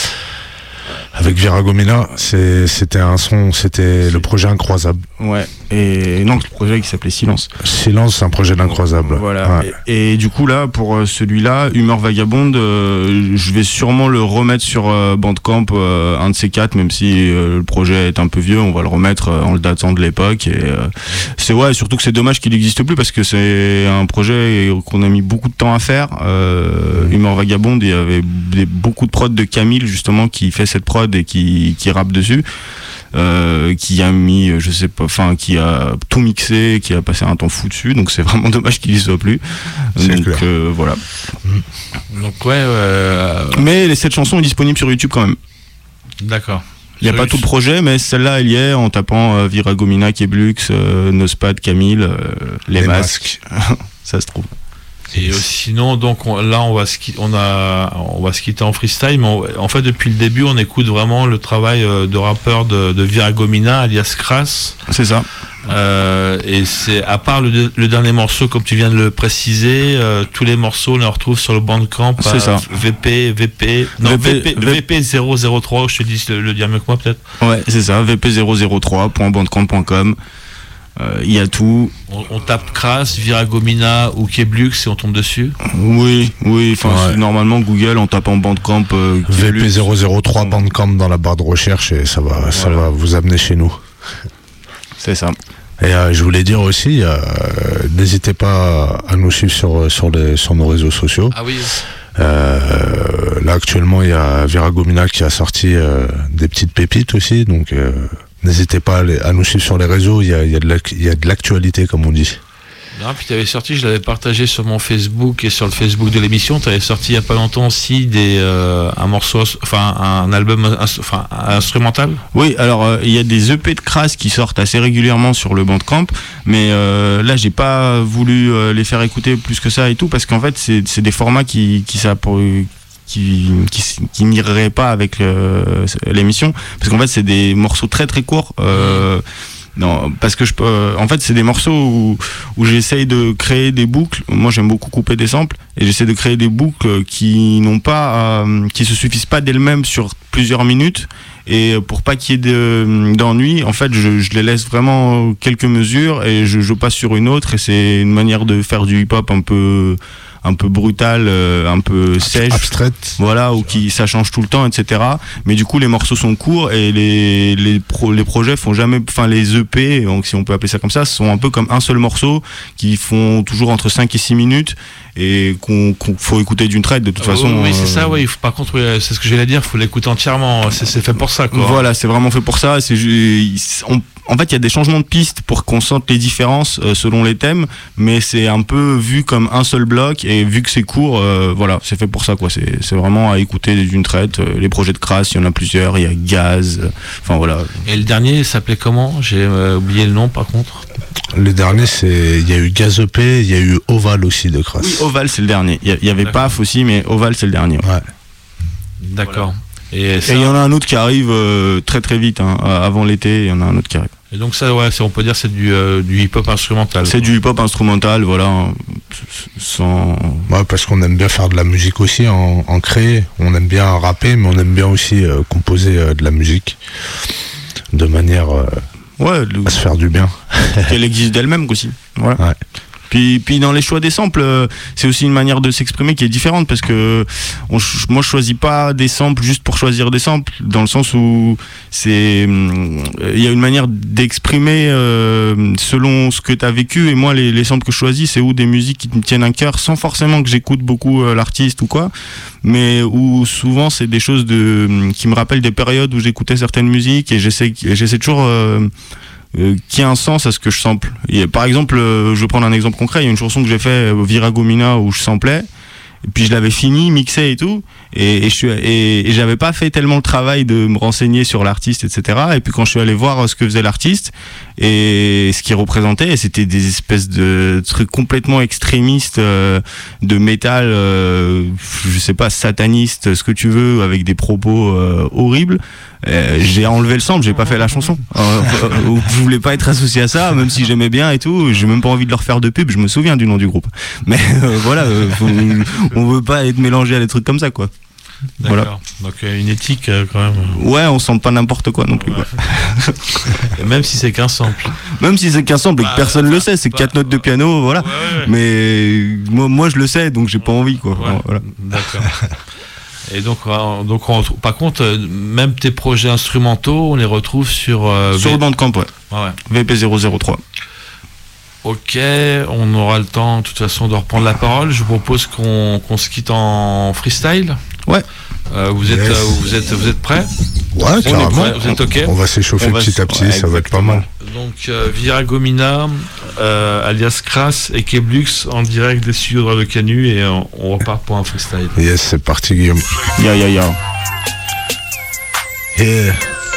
Avec Viragomina, c'est, c'était un son, c'était c'est... le projet Incroisable. Ouais, et non, le projet qui s'appelait Silence. Silence, c'est un projet d'Incroisable. Voilà, ouais. et, et du coup là, pour celui-là, Humeur Vagabonde, euh, je vais sûrement le remettre sur euh, Bandcamp, euh, un de ces quatre, même si euh, le projet est un peu vieux, on va le remettre euh, en le datant de l'époque. Et euh, c'est ouais, surtout que c'est dommage qu'il n'existe plus parce que c'est un projet qu'on a mis beaucoup de temps à faire. Euh, mmh. Humeur Vagabonde, il y avait des, beaucoup de prod de Camille justement qui fait cette prod et qui, qui rappe dessus, euh, qui a mis, je sais pas, enfin, qui a tout mixé, qui a passé un temps fou dessus, donc c'est vraiment dommage qu'il y soit plus. C'est donc euh, voilà. Donc ouais. Euh... Mais cette chanson est disponible sur YouTube quand même. D'accord. Il n'y a pas tout le projet, mais celle-là, elle y est en tapant euh, Viragomina, Keblux, euh, Nospad, Camille, euh, les, les masques. masques. Ça se trouve. Et euh, sinon, donc on, là, on va se quitter, on a, on va se quitter en freestyle, mais on, en fait, depuis le début, on écoute vraiment le travail euh, de rappeur de, de Viragomina, alias Crass. C'est ça. Euh, et c'est à part le, le dernier morceau, comme tu viens de le préciser, euh, tous les morceaux on les retrouve sur le Bandcamp. C'est à ça. V P, V P, non V P, V P zéro zéro trois. Je te dis le, le dire mieux que moi peut-être. Ouais, c'est ça. V P zéro zéro trois point bandcamp point com. Il euh, y a tout. On, on tape Crass, Viragomina ou Keblux et on tombe dessus. Oui, oui. Enfin, ouais. Normalement Google en tapant Bandcamp. Euh, V P zéro zéro trois Bandcamp dans la barre de recherche et ça va, voilà. Ça va vous amener chez nous. C'est ça. Et euh, je voulais dire aussi, euh, n'hésitez pas à nous suivre sur, sur, les, sur nos réseaux sociaux. Ah oui. Euh, là actuellement il y a Viragomina qui a sorti euh, des petites pépites aussi, donc euh, n'hésitez pas à, les, à nous suivre sur les réseaux, il y a, il y a de l'actualité comme on dit. Non, puis tu avais sorti, je l'avais partagé sur mon Facebook et sur le Facebook de l'émission, tu avais sorti il n'y a pas longtemps aussi des, euh, un morceau, enfin un album enfin, instrumental. Oui, alors il euh, y a des E P de Crass qui sortent assez régulièrement sur le Bandcamp, mais euh, là j'ai pas voulu euh, les faire écouter plus que ça et tout, parce qu'en fait c'est, c'est des formats qui, qui, ça, pour, qui, qui, qui n'iraient pas avec le, l'émission, parce qu'en fait c'est des morceaux très très courts. Euh, Non, parce que je peux. Euh, en fait, c'est des morceaux où, où j'essaye de créer des boucles. Moi, j'aime beaucoup couper des samples et j'essaie de créer des boucles qui n'ont pas, euh, qui se suffisent pas d'elles-mêmes sur plusieurs minutes. Et pour pas qu'il y ait de, d'ennui, en fait, je, je les laisse vraiment quelques mesures et je, je passe sur une autre. Et c'est une manière de faire du hip-hop un peu. un peu brutal, euh, un peu sèche, abstraite, voilà, ou qui ça change tout le temps, et cetera. Mais du coup, les morceaux sont courts et les les, pro, les projets font jamais, enfin les E P, donc si on peut appeler ça comme ça, sont un peu comme un seul morceau qui font toujours entre cinq et six minutes et qu'on, qu'on faut écouter d'une traite de toute euh, façon. Oui, c'est euh... ça. Oui, par contre, oui, c'est ce que j'allais dire. Il faut l'écouter entièrement. C'est, c'est fait pour ça, quoi. Voilà, c'est vraiment fait pour ça. C'est on, en fait, il y a des changements de pistes pour qu'on sente les différences euh, selon les thèmes, mais c'est un peu vu comme un seul bloc et vu que c'est court, euh, voilà, c'est fait pour ça, quoi. C'est, c'est vraiment à écouter d'une traite. Euh, les projets de Crass, il y en a plusieurs. Il y a Gaz, enfin euh, voilà. Et le dernier s'appelait comment? J'ai euh, oublié le nom, par contre. Le dernier, c'est, il y a eu Gaz E P, il y a eu Oval aussi de Crass. Oui, Oval, c'est le dernier. Il y, y avait D'accord. P A F aussi, mais Oval, c'est le dernier. Ouais. Ouais. D'accord. Voilà. Et il y en a un autre qui arrive euh, très très vite, hein, avant l'été. Il y en a un autre qui arrive. Et donc ça, ouais, c'est, on peut dire, c'est du, euh, du hip-hop instrumental. C'est quoi. Du hip-hop instrumental, voilà. Sans. Ouais, parce qu'on aime bien faire de la musique aussi, en, en créer. On aime bien rapper, mais on aime bien aussi euh, composer euh, de la musique de manière euh, ouais, le... à se faire du bien. Qu'elle existe d'elle-même aussi. Voilà. Ouais. Puis, puis dans les choix des samples, euh, c'est aussi une manière de s'exprimer qui est différente parce que on, moi je choisis pas des samples juste pour choisir des samples, dans le sens où c'est il y a une manière d'exprimer euh, selon ce que tu as vécu, et moi les, les samples que je choisis, c'est ou des musiques qui me tiennent à cœur sans forcément que j'écoute beaucoup euh, l'artiste ou quoi, mais où souvent c'est des choses de qui me rappellent des périodes où j'écoutais certaines musiques et j'essaie j'essaie toujours euh, Euh, qui a un sens à ce que je sample. Et par exemple, euh, je vais prendre un exemple concret, il y a une chanson que j'ai fait euh, Viragomina où je samplais, et puis je l'avais fini, mixé et tout, et, et, je suis, et, et j'avais pas fait tellement le travail de me renseigner sur l'artiste, et cetera. Et puis quand je suis allé voir ce que faisait l'artiste et ce qu'il représentait, c'était des espèces de trucs complètement extrémistes, euh, de métal, euh, je sais pas, sataniste, ce que tu veux, avec des propos euh, horribles. Euh, j'ai enlevé le sample, j'ai pas fait la chanson. Euh, euh, je voulais pas être associé à ça, même si j'aimais bien et tout. J'ai même pas envie de leur faire de pub. Je me souviens du nom du groupe, mais euh, voilà, euh, faut, on veut pas être mélangé à des trucs comme ça, quoi. D'accord. Voilà. Donc euh, une éthique euh, quand même. Ouais, on sent pas n'importe quoi non plus. Ouais. Quoi. Même si c'est qu'un sample. Même si c'est qu'un sample et que bah, personne bah, le sait, c'est bah, quatre notes de piano, voilà. Ouais, ouais. Mais moi, moi, je le sais, donc j'ai pas envie, quoi. Ouais. Voilà. D'accord. Et donc, donc on retrouve, par contre, même tes projets instrumentaux, on les retrouve sur... Euh, sur v... le Bandcamp, ouais. ouais. V P zéro zéro trois. Ok, on aura le temps, de toute façon, de reprendre la parole. Je vous propose qu'on, qu'on se quitte en freestyle. Ouais. Euh, vous, êtes, yes. euh, vous, êtes, vous êtes prêts? Ouais, carrément. Prêts, vous êtes ok? On va s'échauffer on petit va... à petit, ouais, ça va être pas mal. Donc, euh, Viragomina, euh, alias Crass et Keblux en direct des studios de Radio Canu, et on, on repart pour un freestyle. Yes, c'est parti, Guillaume. Ya, ya, ya. Yeah.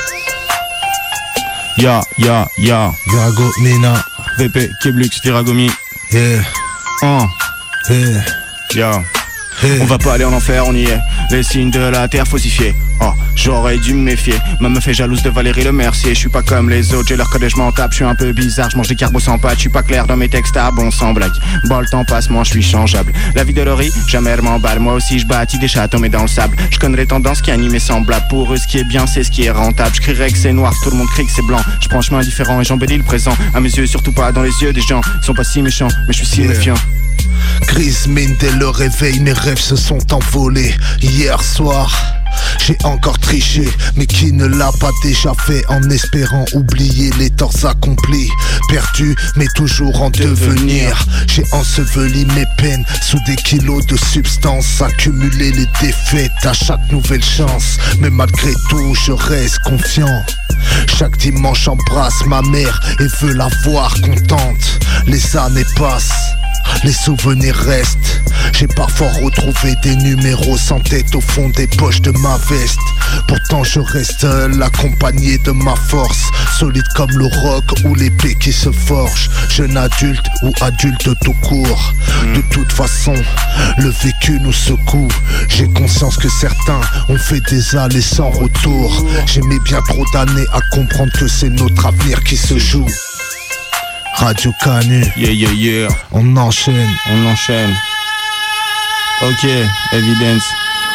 Ya, ya, ya. Viragomina. V P, Keblux, Viragomi. Yeah. Oh. Hey. Yo. Hey. On va pas aller en enfer, on y est. Les signes de la terre falsifiés. Oh, j'aurais dû me méfier. Ma meuf est jalouse de Valérie Le Mercier. Je suis pas comme les autres, j'ai leur code et je m'en tape. Je suis un peu bizarre, je mange des carbos sans pâte. Je suis pas clair dans mes textes, ah bon sans blague. Bon le temps passe, moi je suis changeable. La vie de Laurie, jamais elle m'emballe. Moi aussi je bâtis des châteaux mais dans le sable. Je connais les tendances qui animent mes semblables. Pour eux ce qui est bien c'est ce qui est rentable. Je crierais que c'est noir, tout le monde crie que c'est blanc. Je prends un chemin différent et j'embellis le présent. À mes yeux, surtout pas dans les yeux des gens. Ils sont pas si méchants, mais je suis si yeah. méfiant. Grise mine dès le réveil, mes rêves se sont envolés. Hier soir, j'ai encore triché, mais qui ne l'a pas déjà fait en espérant oublier les torts accomplis. Perdu, mais toujours en devenir. J'ai enseveli mes peines sous des kilos de substances. Accumuler les défaites à chaque nouvelle chance. Mais malgré tout, je reste confiant. Chaque dimanche j'embrasse ma mère et veux la voir contente. Les années passent, les souvenirs restent. J'ai parfois retrouvé des numéros sans tête au fond des poches de ma veste. Pourtant je reste seul, accompagné de ma force. Solide comme le roc ou l'épée qui se forge. Jeune adulte ou adulte tout court. De toute façon, le vécu nous secoue. J'ai conscience que certains ont fait des allées sans retour. J'ai mis bien trop d'années à comprendre que c'est notre avenir qui se joue. Radio Canu, yeah yeah yeah. On enchaîne, on enchaîne. Ok, Evidence.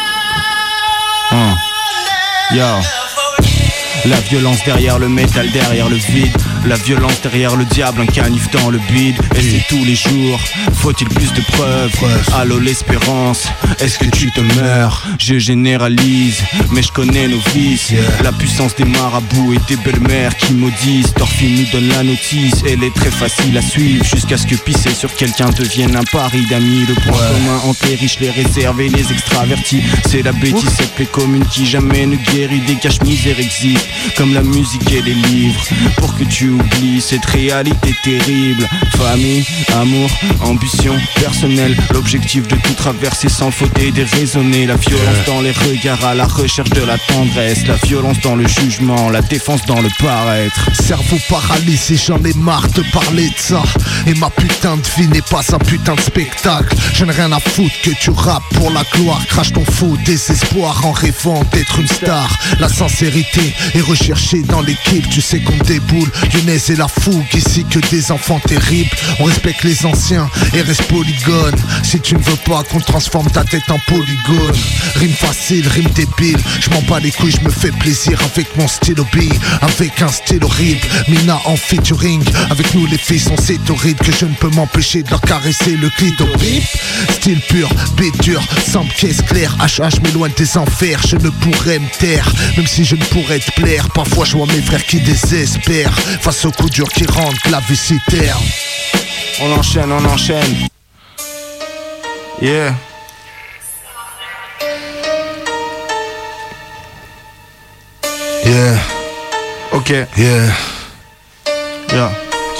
Uh. Yo. La violence derrière le métal, derrière le vide. La violence derrière le diable, un canif dans le bide. Et c'est tous les jours, faut-il plus de preuves? Allô l'espérance, est-ce que tu te meurs? Je généralise, mais je connais nos vices. La puissance des marabouts et des belles-mères qui maudissent. Torfine nous donne la notice, elle est très facile à suivre. Jusqu'à ce que pisser sur quelqu'un devienne un pari d'amis. Le point commun entre les riches, les réservés, les extravertis. C'est la bêtise, cette paix commune qui jamais ne guérit. Des caches misères existent, comme la musique et les livres. Pour que tu oublies cette réalité terrible. Famille, amour, ambition personnelle. L'objectif de tout traverser sans faute et déraisonner. La violence dans les regards à la recherche de la tendresse. La violence dans le jugement, la défense dans le paraître. Cerveau paralysé, j'en ai marre de parler de ça. Et ma putain de vie n'est pas un putain de spectacle. Je n'ai rien à foutre que tu rappes pour la gloire. Crache ton faux désespoir en rêvant d'être une star. La sincérité est recherchée dans l'équipe. Tu sais qu'on déboule, Younes et la fougue. Ici que des enfants terribles. On respecte les anciens et reste polygone. Si tu ne veux pas qu'on transforme ta tête en polygone. Rime facile, rime débile. Je m'en bats les couilles, je me fais plaisir avec mon stylo B. Avec un style horrible, Mina en featuring. Avec nous les filles sont si torrides que je ne peux m'empêcher de leur caresser le clito. Bip, style pur, bête dur, sans caisse claire. H H m'éloigne des enfers, je ne pourrais me taire. Même si je ne pourrais te plaire, parfois je vois mes frères qui désespèrent face aux coups durs qui rendent la vie si terne. On enchaîne, on enchaîne. Yeah. Yeah. Ok. Yeah. Yeah.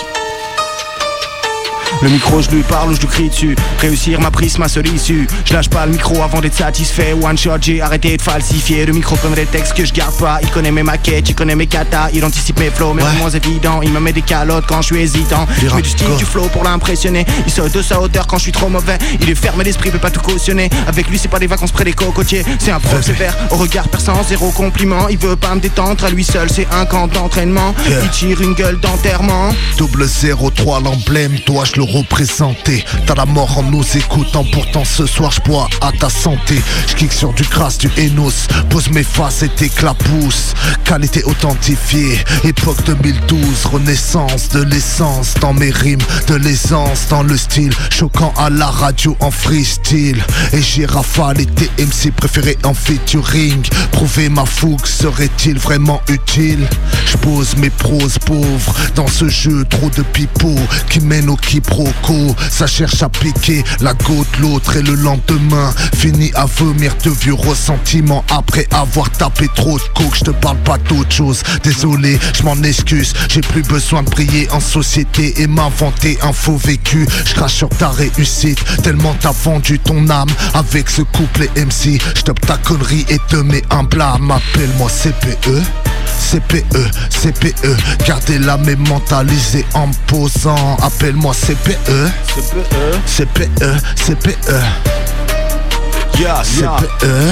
Le micro je lui parle ou je lui crie dessus. Réussir m'a pris ma seule issue. Je lâche pas le micro avant d'être satisfait. One shot j'ai arrêté de falsifier. Le micro comme des textes que je garde pas. Il connaît mes maquettes, il connaît mes katas. Il anticipe mes flows mais ouais. moins évident. Il me met des calottes quand je suis hésitant. Je mets du style, du flow pour l'impressionner. Il saute de sa hauteur quand je suis trop mauvais. Il est fermé l'esprit, peut pas tout cautionner. Avec lui c'est pas des vacances près des cocotiers. C'est un prof sévère, au regard perçant, zéro compliment. Il veut pas me détendre, à lui seul c'est un camp d'entraînement. yeah. Il tire une gueule d'enterrement. Double zéro trois l'emblème, dois-je le représenter? T'as la mort en nous écoutant, pourtant ce soir je bois à ta santé. Je kick sur du crasse, du Enos, pose mes faces et t'éclabousse. Qualité authentifiée, époque deux mille douze, renaissance de l'essence dans mes rimes, de l'aisance dans le style, choquant à la radio en freestyle. Et j'ai rafale et tes M C préférés en featuring. Prouver ma fougue serait-il vraiment utile? Je pose mes proses pauvres dans ce jeu, trop de pipeaux qui mènent au quiproquo. Ça cherche à piquer la goutte, l'autre et le lendemain fini à vomir de vieux ressentiments après avoir tapé trop de coke. Je te parle pas d'autre chose, désolé, je m'en excuse. J'ai plus besoin de briller en société et m'inventer un faux vécu. Je crache sur ta réussite, tellement t'as vendu ton âme avec ce couplet M C. Je tape ta connerie et te mets un blâme. Appelle-moi C P E, C P E, C P E, gardez la même mentalisée en me posant. Appelle-moi C P E, C P E, C P E, yeah, C P E.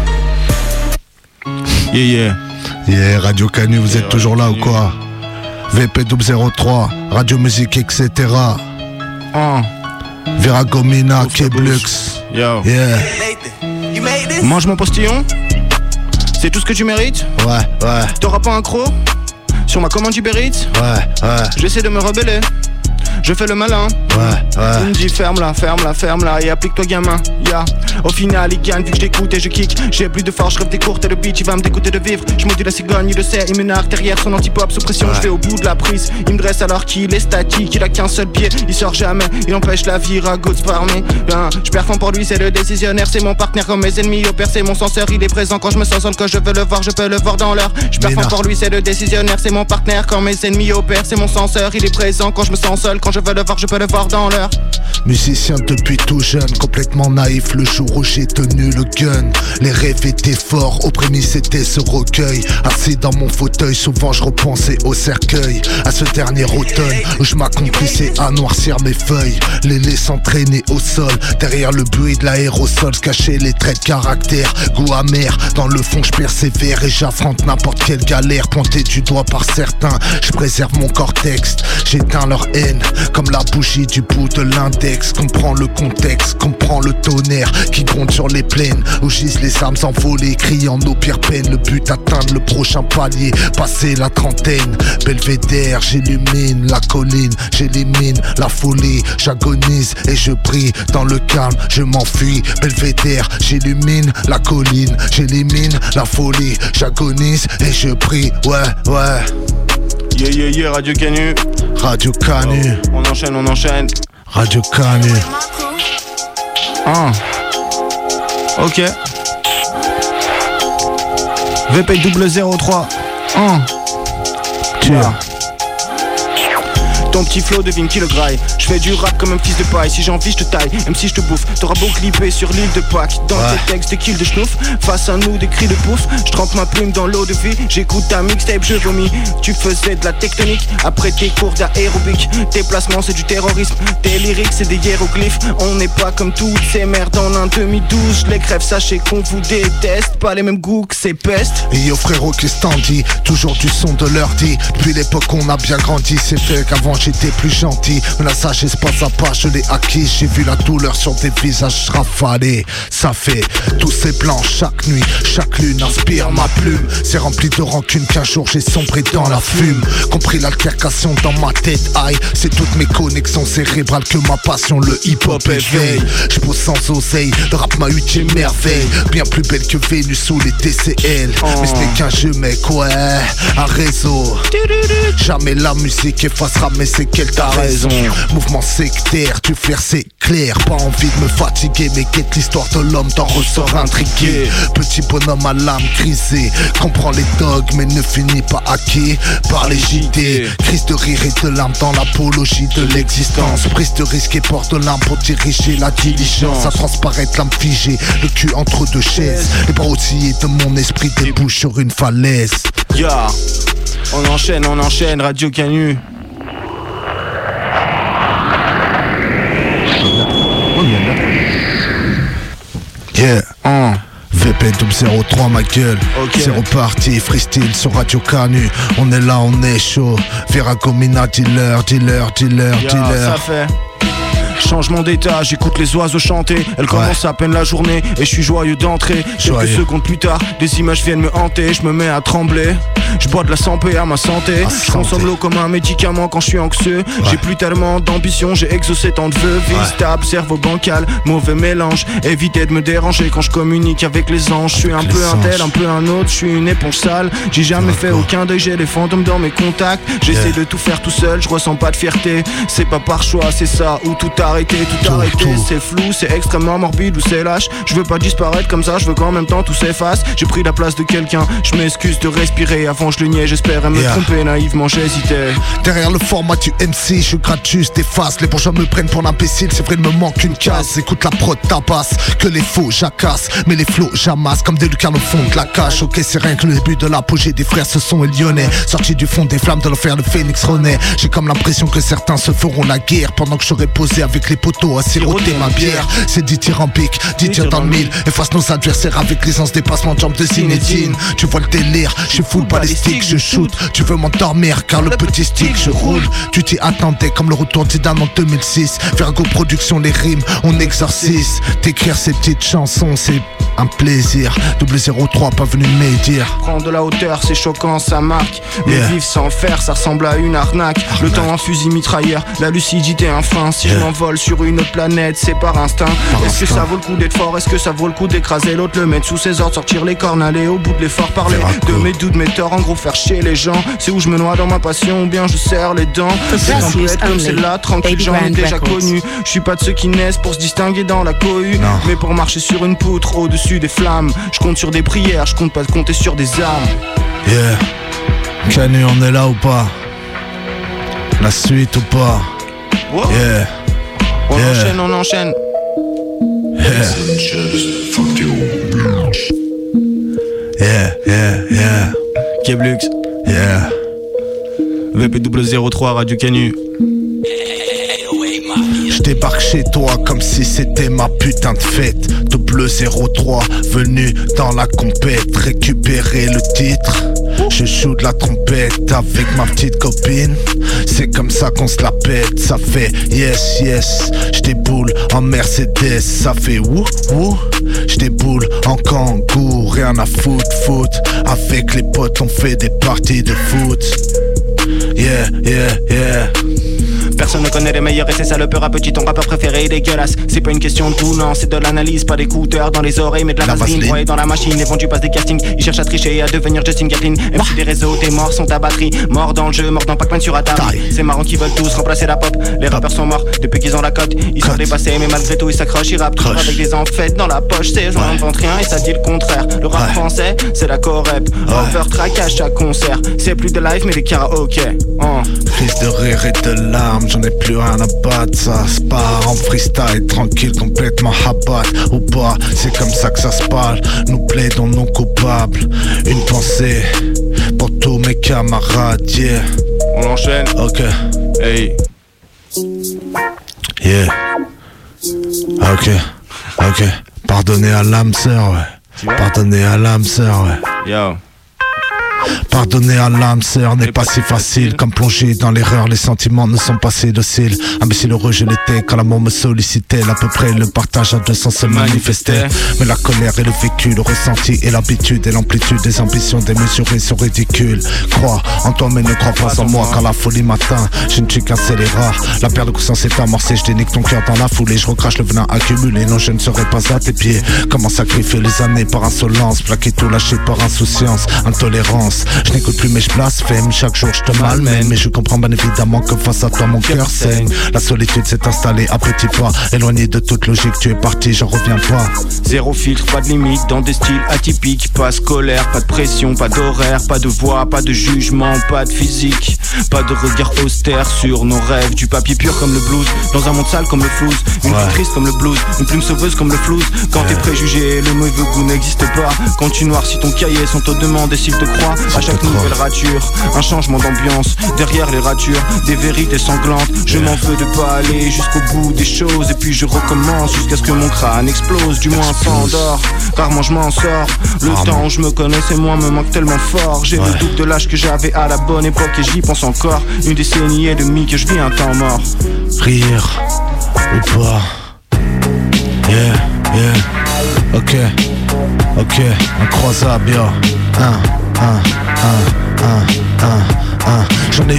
Yeah, yeah. Yeah, Radio Canu, vous yeah, êtes toujours là Canu. Ou quoi? V P zéro trois, Radio Musique, et cetera. Uh. Viragomina, Keblux. Yo. Yeah. Mange mon postillon. C'est tout ce que tu mérites? Ouais, ouais. T'auras pas un croc sur ma commande Uber Eats? Ouais, ouais. J'essaie de me rebeller. Je fais le malin. Ouais, ouais. Il me dit ferme-la, ferme-la, ferme-la et applique-toi gamin. Yeah. Au final il gagne vu que je t'écoute et je kick. J'ai plus de force, je rêve des courtes et le beat il va me dégoûter de vivre. Je maudis la cigogne, il le sait, il mène artérière son anti-pop sous pression, ouais. Je vais au bout de la prise. Il me dresse alors qu'il est statique, il a qu'un seul pied, il sort jamais, il empêche la vie, ragots parmi. Ben, je perds pour lui, c'est le décisionnaire, c'est mon partenaire comme mes ennemis opèrent, c'est mon censeur, il est présent quand je me sens seul, quand je veux le voir, je peux le voir dans l'heure. Je perds pour lui, c'est le décisionnaire, c'est mon partenaire quand mes ennemis opèrent, c'est mon censeur, il est présent quand je me sens seul, quand je veux le voir, je peux le voir dans l'heure. Musicien depuis tout jeune, complètement naïf le jour où j'ai tenu le gun. Les rêves étaient forts, au prémisse c'était ce recueil. Assis dans mon fauteuil, souvent je repensais au cercueil. À ce dernier automne où je m'accomplissais à noircir mes feuilles, les laissant traîner au sol. Derrière le bruit de l'aérosol, je cachais les traits de caractère. Goût amer, dans le fond je persévère et j'affronte n'importe quelle galère. Pointé du doigt par certains, je préserve mon cortex. J'éteins leur haine, comme la bougie du bout de l'index. Comprends le contexte, comprends le tonnerre qui gronde sur les plaines où gisent les âmes envolées, criant nos pires peines. Le but, atteindre le prochain palier, passer la trentaine. Belvédère, j'illumine la colline, j'élimine la folie, j'agonise et je brille dans le calme, je m'enfuis. Belvédère, j'illumine la colline, j'élimine la folie, j'agonise et je brille, ouais, ouais. Yeah, yeah, yeah, Radio Canu. Radio Canu. Oh, on enchaîne, on enchaîne. Radio Canu. Ah. Ok. V P zéro trois. Ah. Tiens. Ton petit flow devine qui le graille. Je fais du rap comme un fils de paille. Si j'ai envie je te taille, même si je te bouffe. T'auras beau clipper sur l'île de Pâques. Dans ouais. tes textes des kills de schnouf. Face à nous des cris de pouf. Je trempe ma plume dans l'eau de vie. J'écoute ta mixtape, je vomis. Tu faisais de la tectonique après tes cours d'aérobic. Tes placements c'est du terrorisme. Tes lyrics c'est des hiéroglyphes. On n'est pas comme toutes ces merdes en un demi-douze. Les crèves sachez qu'on vous déteste. Pas les mêmes goûts que ces pestes. Et yo frérot qu'est-ce t'en dis? Toujours du son de leur dit. Depuis l'époque on a bien grandi. C'est fait qu'avant j'étais plus gentil, mais la sagesse pas à pas, je l'ai acquis. J'ai vu la douleur sur des visages rafalés. Ça fait tous ces plans chaque nuit, chaque lune inspire ma plume. C'est rempli de rancune qu'un jour j'ai sombré dans la fume. Compris l'altercation dans ma tête, aïe. C'est toutes mes connexions cérébrales que ma passion, le hip-hop éveille. Je pose sans oseille, le rap m'a eu des merveilles. Bien plus belle que Vénus sous les T C L. Oh. Mais ce n'est qu'un jeu mec, ouais, un réseau. Jamais la musique effacera mes séquelles. T'as raison, mouvement sectaire, tu flaires c'est clair. Pas envie de me fatiguer, mais quête l'histoire de l'homme t'en ressort intrigué. Petit bonhomme à l'âme grisée, comprend les dogmes mais ne finit pas hacké par les J D. Crise de rire et de larmes dans l'apologie de l'existence. Prise de risque et porte de l'arme pour diriger la diligence. À transparaître l'âme figée, le cul entre deux chaises. Les bras oscillés de mon esprit débouchent sur une falaise. Ya, on enchaîne, on enchaîne, Radio Canu. Yeah, uh. V P zéro trois ma gueule, okay. C'est reparti, freestyle sur Radio Canu. On est là, on est chaud. Viragomina, dealer, dealer, dealer, yeah, dealer. Ça fait changement d'état, j'écoute les oiseaux chanter. Elle commence ouais. à peine la journée et je suis joyeux d'entrer. Quelques secondes plus tard, des images viennent me hanter. Je me mets à trembler, je bois de la santé à ma santé. Je consomme l'eau comme un médicament quand je suis anxieux. Ouais. J'ai plus tellement d'ambition, j'ai exaucé tant de vœux. Vie ouais. stable, cerveau bancal, mauvais mélange. Évitez de me déranger quand je communique avec les anges. Je suis un peu un tel, un peu un autre, je suis une éponge sale. J'ai jamais fait aucun deuil, j'ai les fantômes dans mes contacts. J'essaie yeah. de tout faire tout seul, je ressens pas de fierté. C'est pas par choix, c'est ça ou tout arrêté, tout, tout arrêté. C'est flou, c'est extrêmement morbide ou c'est lâche. Je veux pas disparaître comme ça, je veux qu'en même temps tout s'efface. J'ai pris la place de quelqu'un, je m'excuse de respirer avant Avant je le niais, j'espérais me Yeah. tromper, naïvement j'hésitais. Derrière le format du M C, je gratte juste des faces. Les bourgeois me prennent pour l'imbécile, c'est vrai, il me manque une case. Écoute la prod tabasse, que les faux jacassent. Mais les flots j'amasse comme des lucarnes au fond de la cage. Ok, c'est rien que le début de l'apogée des frères, ce sont les lyonnais. Sortis du fond des flammes de l'enfer, le phénix renaît. J'ai comme l'impression que certains se feront la guerre pendant que j'aurais posé avec les poteaux à siroter ma bière. C'est dithyrambique, dit tirs dans le mille. Efface nos adversaires avec l'aisance des passements de jambes de Zinedine. Tu vois le délire, je suis full balistique, je shoot. Tu veux m'endormir car le petit stick je roule. Tu t'y attendais comme le retour d'Idan en deux mille six. Vergo Production, les rimes, on exorcise. T'écrire ces petites chansons, c'est un plaisir. Double zéro trois, pas venu me dire. Prendre de la hauteur, c'est choquant, ça marque. Mais Yeah. vivre sans faire, ça ressemble à une arnaque. Le temps un fusil mitrailleur, la lucidité un frein. Si Yeah. je m'envole sur une autre planète, c'est par instinct. Par Est-ce que instinct. ça vaut le coup d'être fort? Est-ce que ça vaut le coup d'écraser l'autre, le mettre sous ses ordres, sortir les cornes, aller au bout de l'effort, parler de mes doutes, mes torts, en gros faire chier les gens. C'est où je me noie dans ma passion ou bien je serre les dents. C'est quand peut être comme c'est là, tranquille, j'en ai déjà connu. Je suis pas de ceux qui naissent pour se distinguer dans la cohue, Non. mais pour marcher sur une poutre au-dessus des flammes. Je compte sur des prières, je compte pas compter sur des armes. Yeah. Canu, on est là ou pas? La suite ou pas? Wow. Yeah. On Yeah. enchaîne, on enchaîne. Yeah, yeah, yeah, Keblux, yeah. V P zéro zéro trois, Radio Canu. Je débarque chez toi comme si c'était ma putain de fête. Double zéro trois, venu dans la compète, récupérer le titre. Je joue de la trompette avec ma petite copine. C'est comme ça qu'on se la pète. Ça fait yes yes. Je déboule en Mercedes. Ça fait wouh wouh. Je déboule en Kangoo. Rien à foutre foot. Avec les potes on fait des parties de foot. Yeah yeah yeah. Personne ne connaît les meilleurs et c'est ça le peur à petit, ton rappeur préféré dégueulasse. C'est pas une question de tout, non, c'est de l'analyse, pas d'écouteurs dans les oreilles, mais de la, La vaseline. vaseline. Ouais, dans la machine, les vendus passent des castings. Ils cherchent à tricher et à devenir Justin Gatlin. Même si des réseaux, tes morts sont ta batterie. Morts dans le jeu, morts dans Pac-Man sur Atari. Taille. C'est marrant qu'ils veulent tous remplacer la pop. Les rappeurs sont morts depuis qu'ils ont la cote. Ils sont Cote. dépassés, mais malgré tout, ils s'accrochent, ils rappent toujours Croche. avec des amphètes dans la poche. C'est gens n'inventent rien et ça dit le contraire. Le rap Ouais. français, c'est la corep. Overtrack à chaque concert. C'est plus de live, mais des karaokés. Oh. Prise de rire et de larmes, j'en ai plus rien à battre. Ça se part en freestyle, tranquille, complètement habat ou pas. C'est comme ça que ça se parle, nous plaidons non coupables. Une pensée pour tous mes camarades, yeah. On enchaîne. Ok, Hey. yeah. Ok, ok. Pardonnez à l'âme sœur, ouais. Pardonnez à l'âme sœur, ouais. Yo. Pardonner à l'âme sœur n'est pas si facile. Comme plonger dans l'erreur, les sentiments ne sont pas si dociles. Imbécile heureux je l'étais quand l'amour me sollicitait. À peu près le partage à deux sens se manifestait. Mais la colère et le vécu, le ressenti et l'habitude et l'amplitude des ambitions démesurées sont ridicules. Crois en toi mais ne crois pas en moi. Quand la folie m'atteint, je ne suis qu'un scélérat. La perte de conscience est amorcée, je dénique ton cœur dans la foulée. Je recrache le venin accumulé, non je ne serai pas à tes pieds. Comment sacrifier les années par insolence, plaquer tout lâché par insouciance, intolérance. Je n'écoute plus mais je blasphème, chaque jour je te malmène. Mais je comprends bien évidemment que face à toi mon cœur saigne. La solitude s'est installée à petits pas, éloigné de toute logique, tu es parti, j'en reviens pas. Zéro filtre, pas de limite, dans des styles atypiques. Pas scolaire, pas de pression, pas d'horaire, pas de voix, pas de jugement, pas de physique. Pas de regard austère sur nos rêves. Du papier pur comme le blues, dans un monde sale comme le flouze. Une Ouais. vie triste comme le blues, une plume sauveuse comme le flouze. Quand tes préjugés, le mauvais goût n'existe pas. Quand tu noirs ton cahier, sans te demander s'il te croit. À chaque nouvelle rature, un changement d'ambiance. Derrière les ratures, des vérités sanglantes. Je m'en veux de pas aller jusqu'au bout des choses. Et puis je recommence jusqu'à ce que mon crâne explose. Du moins s'endort, rarement je m'en sors. Le Rarement. temps où je me connaissais moins me manque tellement fort. J'ai Ouais. le doute de l'âge que j'avais à la bonne époque et j'y pense encore. Une décennie et demie que je vis un temps mort. Rire ou pas. Yeah, yeah. Ok, ok, incroisable, yo. Un, un, un, un, un, un. J'en ai eu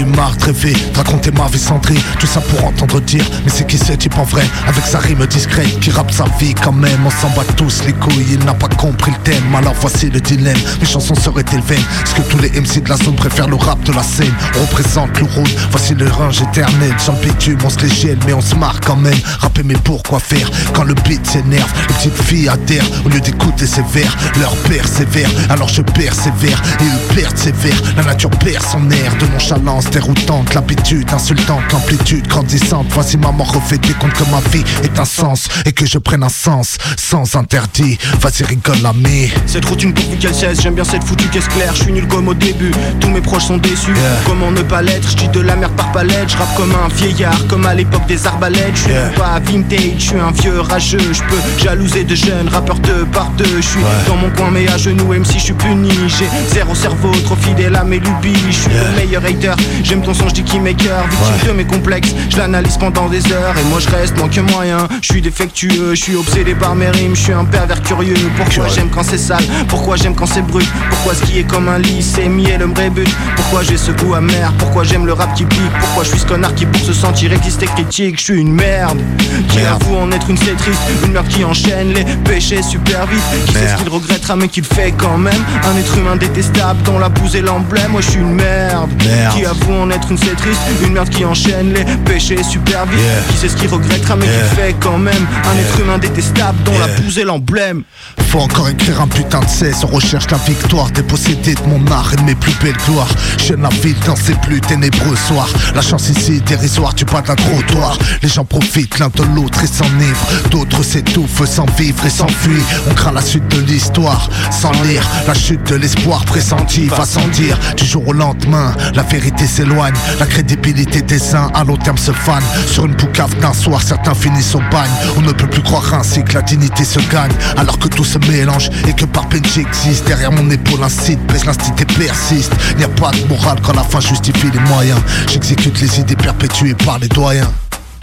marre de rêver, de raconter ma vie cendrée. Tout ça pour entendre dire, mais c'est qui ce type en vrai? Avec sa rime discrète, qui rappe sa vie quand même. On s'en bat tous les couilles, il n'a pas compris le thème. Alors voici le dilemme, mes chansons seraient-elles vaines? Est-ce que tous les M C de la zone préfèrent le rap de la scène? On représente le rôle, voici le range éternel. Sur le bitume, on se les gèle, mais on se marre quand même. Rapper mais pourquoi faire quand le beat s'énerve? Les petites filles adhèrent, au lieu d'écouter ses vers. Leur père sévère, alors je persévère. Et eux perdent ses vers, la nature perd son air. De nonchalance déroutante, l'habitude insultante, l'amplitude grandissante. Voici maman refait des comptes que ma vie est un sens. Et que je prenne un sens, sans interdit. Vas-y rigole l'ami. Cette routine pourvu qu'elle cesse, j'aime bien cette foutue caisse claire. Je suis nul comme au début, tous mes proches sont déçus. Yeah. Comment ne pas l'être, je dis de la merde par palette. Je rappe comme un vieillard, comme à l'époque des arbalètes. Je suis yeah. pas vintage, je suis un vieux rageux. Je peux jalouser de jeunes rappeurs deux par deux. Je suis yeah. dans mon coin mais à genoux, même si je suis puni. J'ai zéro cerveau, trop fidèle à mes lubies. Je suis yeah. le meilleur hater, j'aime ton son, je dis qui maker. Victime ouais. de mes complexes, je l'analyse pendant des heures. Et moi je reste moins que moyen, je suis défectueux. Je suis obsédé par mes rimes, je suis un pervers curieux. Pourquoi j'aime quand c'est sale, pourquoi j'aime quand c'est brut. Pourquoi ce qui est comme un lit, c'est miel me rébute. Pourquoi j'ai ce goût amer, pourquoi j'aime le rap qui pique. Pourquoi je suis ce connard qui pour se sentir existe et critique. Je suis une merde, qui merde. avoue en être une cétrice. Une merde qui enchaîne les péchés super vite. Qui merde. sait ce qu'il regrettera mais qui le fait quand même. Un être humain détestable dont la bouse est l'emblème. Moi je suis une merde, merde, qui avoue en être une cétrice. Une merde qui enchaîne les péchés super vite. yeah. Qui sait ce qu'il regrettera mais yeah. qui le fait quand même. Un yeah. être humain détestable dont yeah. la bouse est l'emblème. Faut encore écrire un putain de cesse. On recherche la victoire, dépossédé de mon art et de mes plus belles gloires. Je la ville dans ces plus ténébreux soirs. La chance ici dérisoire, tu pas d'un trottoir. Les gens profitent l'un de l'autre et s'enivrent. D'autres s'étouffent sans vivre et s'enfuient. On craint la suite de l'histoire sans lire. La chute de l'espoir pressenti va sans dire. Du jour au lendemain, la vérité s'éloigne. La crédibilité des uns à long terme se fane. Sur une poucave d'un soir, certains finissent au bagne. On ne peut plus croire ainsi que la dignité se gagne. Alors que tout se mélange et que par peine j'existe. Derrière mon épaule un site, baisse l'instinct et persiste. Il n'y a pas de morale quand la fin justifie les moyens. J'exécute les idées perpétuées par les doyens.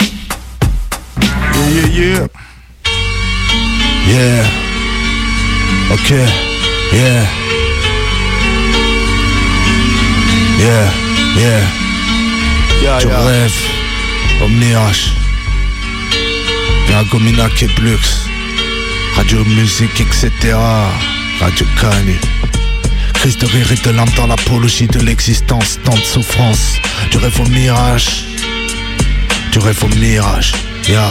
Yeah, yeah, yeah. Yeah. Ok. Yeah. Yeah, yeah. Yeah, Je yeah. rêve. Omniage. Bien Gomina Keblux. Radio musique, et cetera. Radio Canu. Crise de rire et de larmes dans l'apologie de l'existence. Tant de souffrance. Du rêve au mirage. Du rêve au mirage. Yeah.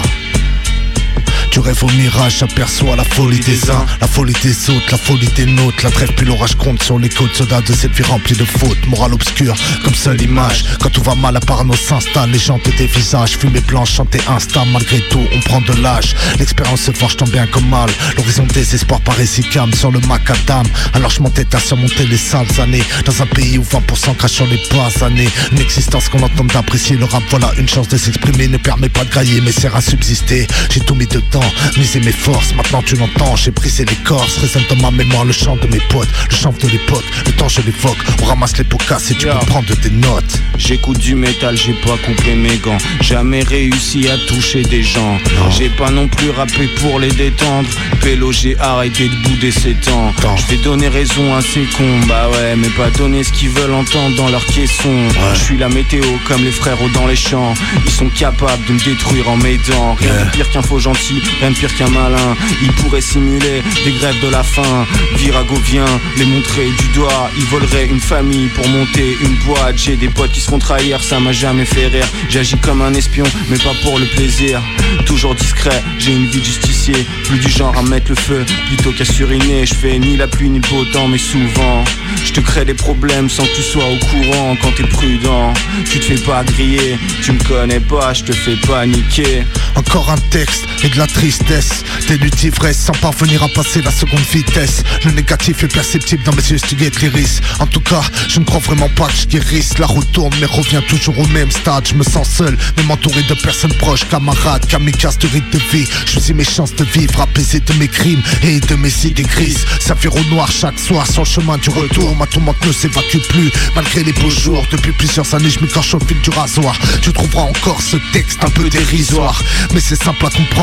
Du rêve au mirage, j'aperçois la folie des uns, la folie des autres, la folie des nôtres. La trêve puis l'orage compte sur les côtes, soldats de cette vie remplie de fautes. Morale obscure, comme seule image. Quand tout va mal, la parano s'installe. Les gens des visages, fumée blanche, chanter insta. Malgré tout, on prend de l'âge. L'expérience se forge tant bien que mal. L'horizon des espoirs paraît si calme sur le macadam. Alors je m'entête à surmonter les sales années. Dans un pays où vingt pour cent crachent sur les basses années. Une existence qu'on entend d'apprécier. Le rap, voilà une chance de s'exprimer. Ne permet pas de grailler, mais sert à subsister. J'ai tout mis dedans. Miser mes forces, maintenant tu l'entends, j'ai brisé l'écorce. Résonne dans ma mémoire le chant de mes potes, le chant de l'époque, le temps je l'évoque. On ramasse les pots cassés, tu yeah. peux prendre des notes. J'écoute du métal, j'ai pas coupé mes gants. Jamais réussi à toucher des gens. J'ai pas non plus rappé pour les détendre. Pélo, j'ai arrêté de bouder ces temps. Je vais donner raison à ces cons, bah ouais, mais pas donner ce qu'ils veulent entendre dans leur caisson. ouais. Je suis la météo comme les frérots dans les champs. Ils sont capables de me détruire en m'aidant. Rien yeah. de pire qu'un faux gentil, rien de pire qu'un malin. Il pourrait simuler des grèves de la faim. Virago vient les montrer du doigt. Ils voleraient une famille pour monter une boîte. J'ai des potes qui se font trahir, ça m'a jamais fait rire. J'agis comme un espion, mais pas pour le plaisir. Toujours discret, j'ai une vie de justicier. Plus du genre à mettre le feu, plutôt qu'à suriner. Je fais ni la pluie ni le beau temps, mais souvent je te crée des problèmes sans que tu sois au courant. Quand t'es prudent, tu te fais pas griller. Tu me connais pas, je te fais paniquer. Encore un texte et de la tristesse, des luttes d'ivresse sans parvenir à passer la seconde vitesse. Le négatif est perceptible dans mes yeux, tu guettes l'iris. En tout cas, je ne crois vraiment pas que je guérisse. La route tourne mais revient toujours au même stade. Je me sens seul, même entouré de personnes proches, camarades, kamikazes du rythme de vie. Je choisis mes chances de vivre, apaisé de mes crimes et de mes idées grises. S'affaire au noir chaque soir sur le chemin du retour. Ma tourmente ne s'évacue plus, malgré les beaux jours. Depuis plusieurs années, je m'écorche au fil du rasoir. Tu trouveras encore ce texte un peu dérisoire, mais c'est simple à comprendre.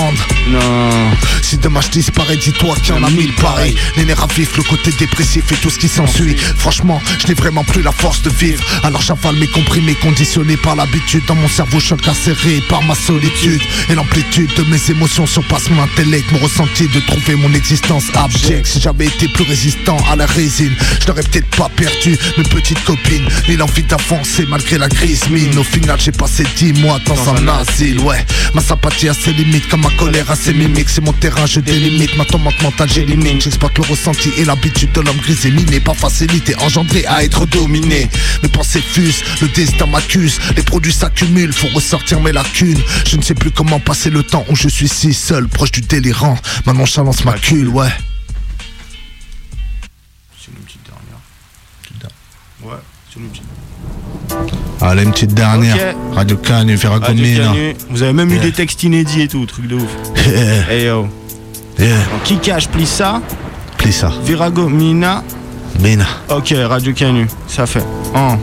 Non. Si demain je disparais, dis-toi qu'il y en a mille pareils. Les nerfs à vif, le côté dépressif et tout ce qui s'ensuit. Franchement, je n'ai vraiment plus la force de vivre. Alors j'avale mes comprimés conditionnés par l'habitude. Dans mon cerveau, je suis incarcéré par ma solitude. Et l'amplitude de mes émotions surpasse mon intellect. Mon ressenti de trouver mon existence abjecte. Si j'avais été plus résistant à la résine, je n'aurais peut-être pas perdu mes petites copines, ni l'envie d'avancer malgré la grise mine. Au final, j'ai passé dix mois dans, dans un, un asile. Ouais, ma sympathie a ses limites, comme ma colère a ses mimiques. C'est mon terrain, je délimite, ma tomate mentale j'élimine. J'exploite le ressenti et l'habitude de l'homme gris et miné. Pas facilité, engendré à être dominé. Mes pensées fusent, le destin m'accuse. Les produits s'accumulent, faut ressortir mes lacunes. Je ne sais plus comment passer le temps où je suis si seul, proche du délirant. Ma nonchalance m'accule, ouais. C'est une petite dernière. Ouais, c'est une petite. Allez, une petite dernière. Okay. Radio Canu, Viragomina. Vous avez même yeah. eu des textes inédits et tout, truc de ouf. Yeah. Hey yo. Yeah. Qui cache Plissa Plissa. Viragomina. Mina. Ok, Radio Canu, ça fait. Oh.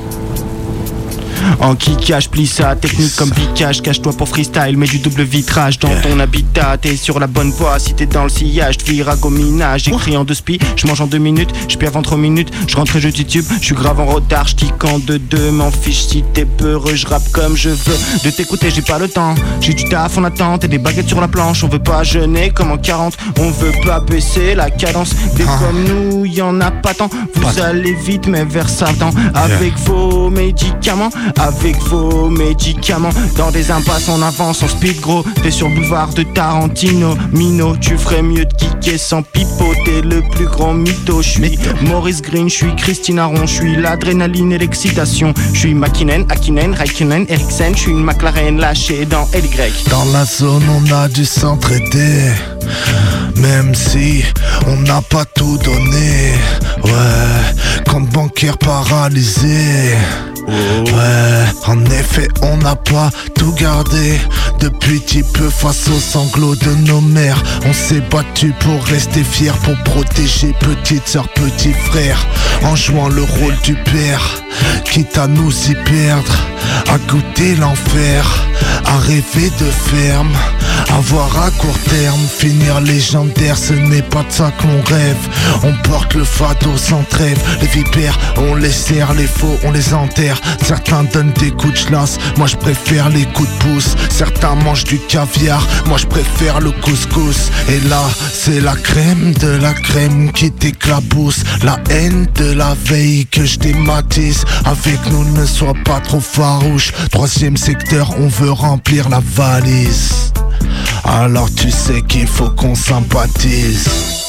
En qui cache, plie ça, technique comme piquage. Cache-toi pour freestyle, mets du double vitrage dans yeah. ton habitat. T'es sur la bonne voie, si t'es dans le sillage. Viragomina, j'écris en deux spi, je mange en deux minutes, je puis avant trois minutes, je rentre et je titube, je suis grave en retard, je tique en deux deux, m'en fiche si t'es peureux, je rappe comme je veux. De t'écouter, j'ai pas le temps, j'ai du taf en attente et des baguettes sur la planche. On veut pas jeûner comme en quarante, on veut pas baisser la cadence. Des ah. comme nous, y'en a pas tant, vous pas allez vite mais vers Satan. Avec yeah. vos médicaments, avec vos médicaments. Dans des impasses on avance en speed gros. T'es sur le boulevard de Tarantino. Mino, tu ferais mieux de kicker sans pipeau. T'es le plus grand mytho. Je suis Maurice Green, je suis Christina Ron. Je suis l'adrénaline et l'excitation. Je suis Makinen, Akinen, Raikkonen, Eriksen. Je suis une McLaren lâchée dans L Y. Dans la zone on a dû s'entraider, même si on n'a pas tout donné. Ouais, compte bancaire paralysé. Ouais, en effet on n'a pas tout gardé. Depuis petit peu face aux sanglots de nos mères, on s'est battu pour rester fiers, pour protéger petite sœur, petit frère, en jouant le rôle du père, quitte à nous y perdre, à goûter l'enfer, à rêver de ferme, à voir à court terme finir légendaire. Ce n'est pas de ça que l'on rêve. On porte le fardeau sans trêve. Les vipères on les serre, les faux on les enterre. Certains donnent des coups de chlasse, moi je préfère les coups de pouce. Certains mangent du caviar, moi je préfère le couscous. Et là c'est la crème de la crème qui t'éclabousse. La haine de la veille que je dématise. Avec nous ne sois pas trop farouche. Troisième secteur on veut remplir la valise. Alors tu sais qu'il faut qu'on sympathise.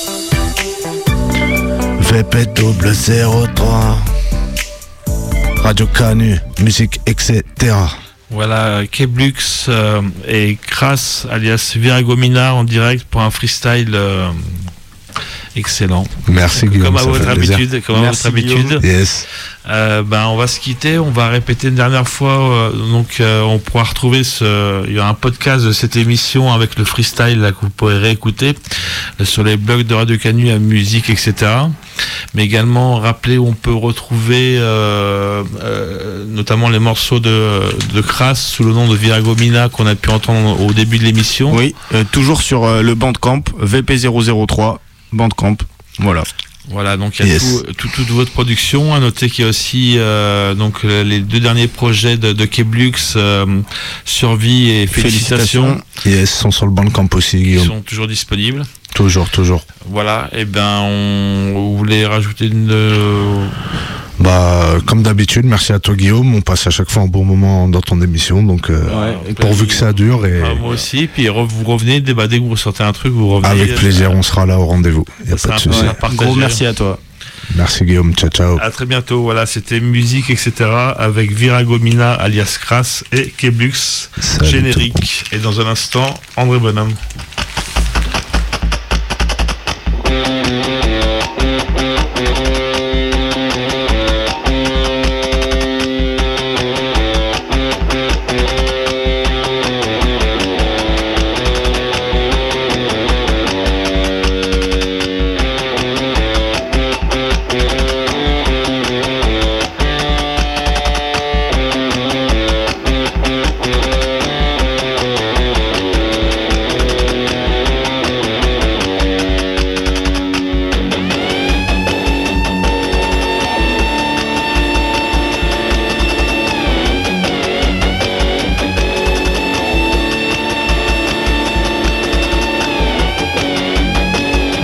V P double zéro trois Radio Canu, musique, et cetera. Voilà, Keblux euh, et Kras alias Viragomina en direct pour un freestyle euh, excellent. Merci Guillaume. Comme à votre habitude, comme à votre habitude. Yes. Euh, ben on va se quitter, on va répéter une dernière fois. Euh, donc euh, on pourra retrouver ce, il y a un podcast de cette émission avec le freestyle là que vous pourrez réécouter euh, sur les blogs de Radio Canu à musique, et cetera. Mais également rappeler où on peut retrouver euh, euh, notamment les morceaux de, de Kras sous le nom de Viragomina qu'on a pu entendre au début de l'émission. Oui, euh, toujours sur euh, le Bandcamp V P zéro zéro trois Bandcamp. Voilà. Voilà, donc il y a yes. tout, tout, toute votre production. À noter qu'il y a aussi euh, donc les deux derniers projets de, de Keblux, euh, Survie et Félicitations. Félicitations. Yes, sont sur le Bandcamp aussi, Guillaume. Ils sont toujours disponibles. Toujours, toujours. Voilà, et ben on, on voulait rajouter une... Euh... Bah, comme d'habitude, merci à toi Guillaume, on passe à chaque fois un bon moment dans ton émission, donc euh, ouais, pourvu que ça dure. Et... Ah, moi aussi, puis re, vous revenez, dès, bah, dès que vous sortez un truc, vous revenez. Avec plaisir, on sera là au rendez-vous, y a pas de souci. Gros merci à toi. Merci Guillaume, ciao ciao. À très bientôt, voilà, c'était musique, et cetera avec Viragomina alias Kras et Keblux, générique. Et dans un instant, André Bonhomme.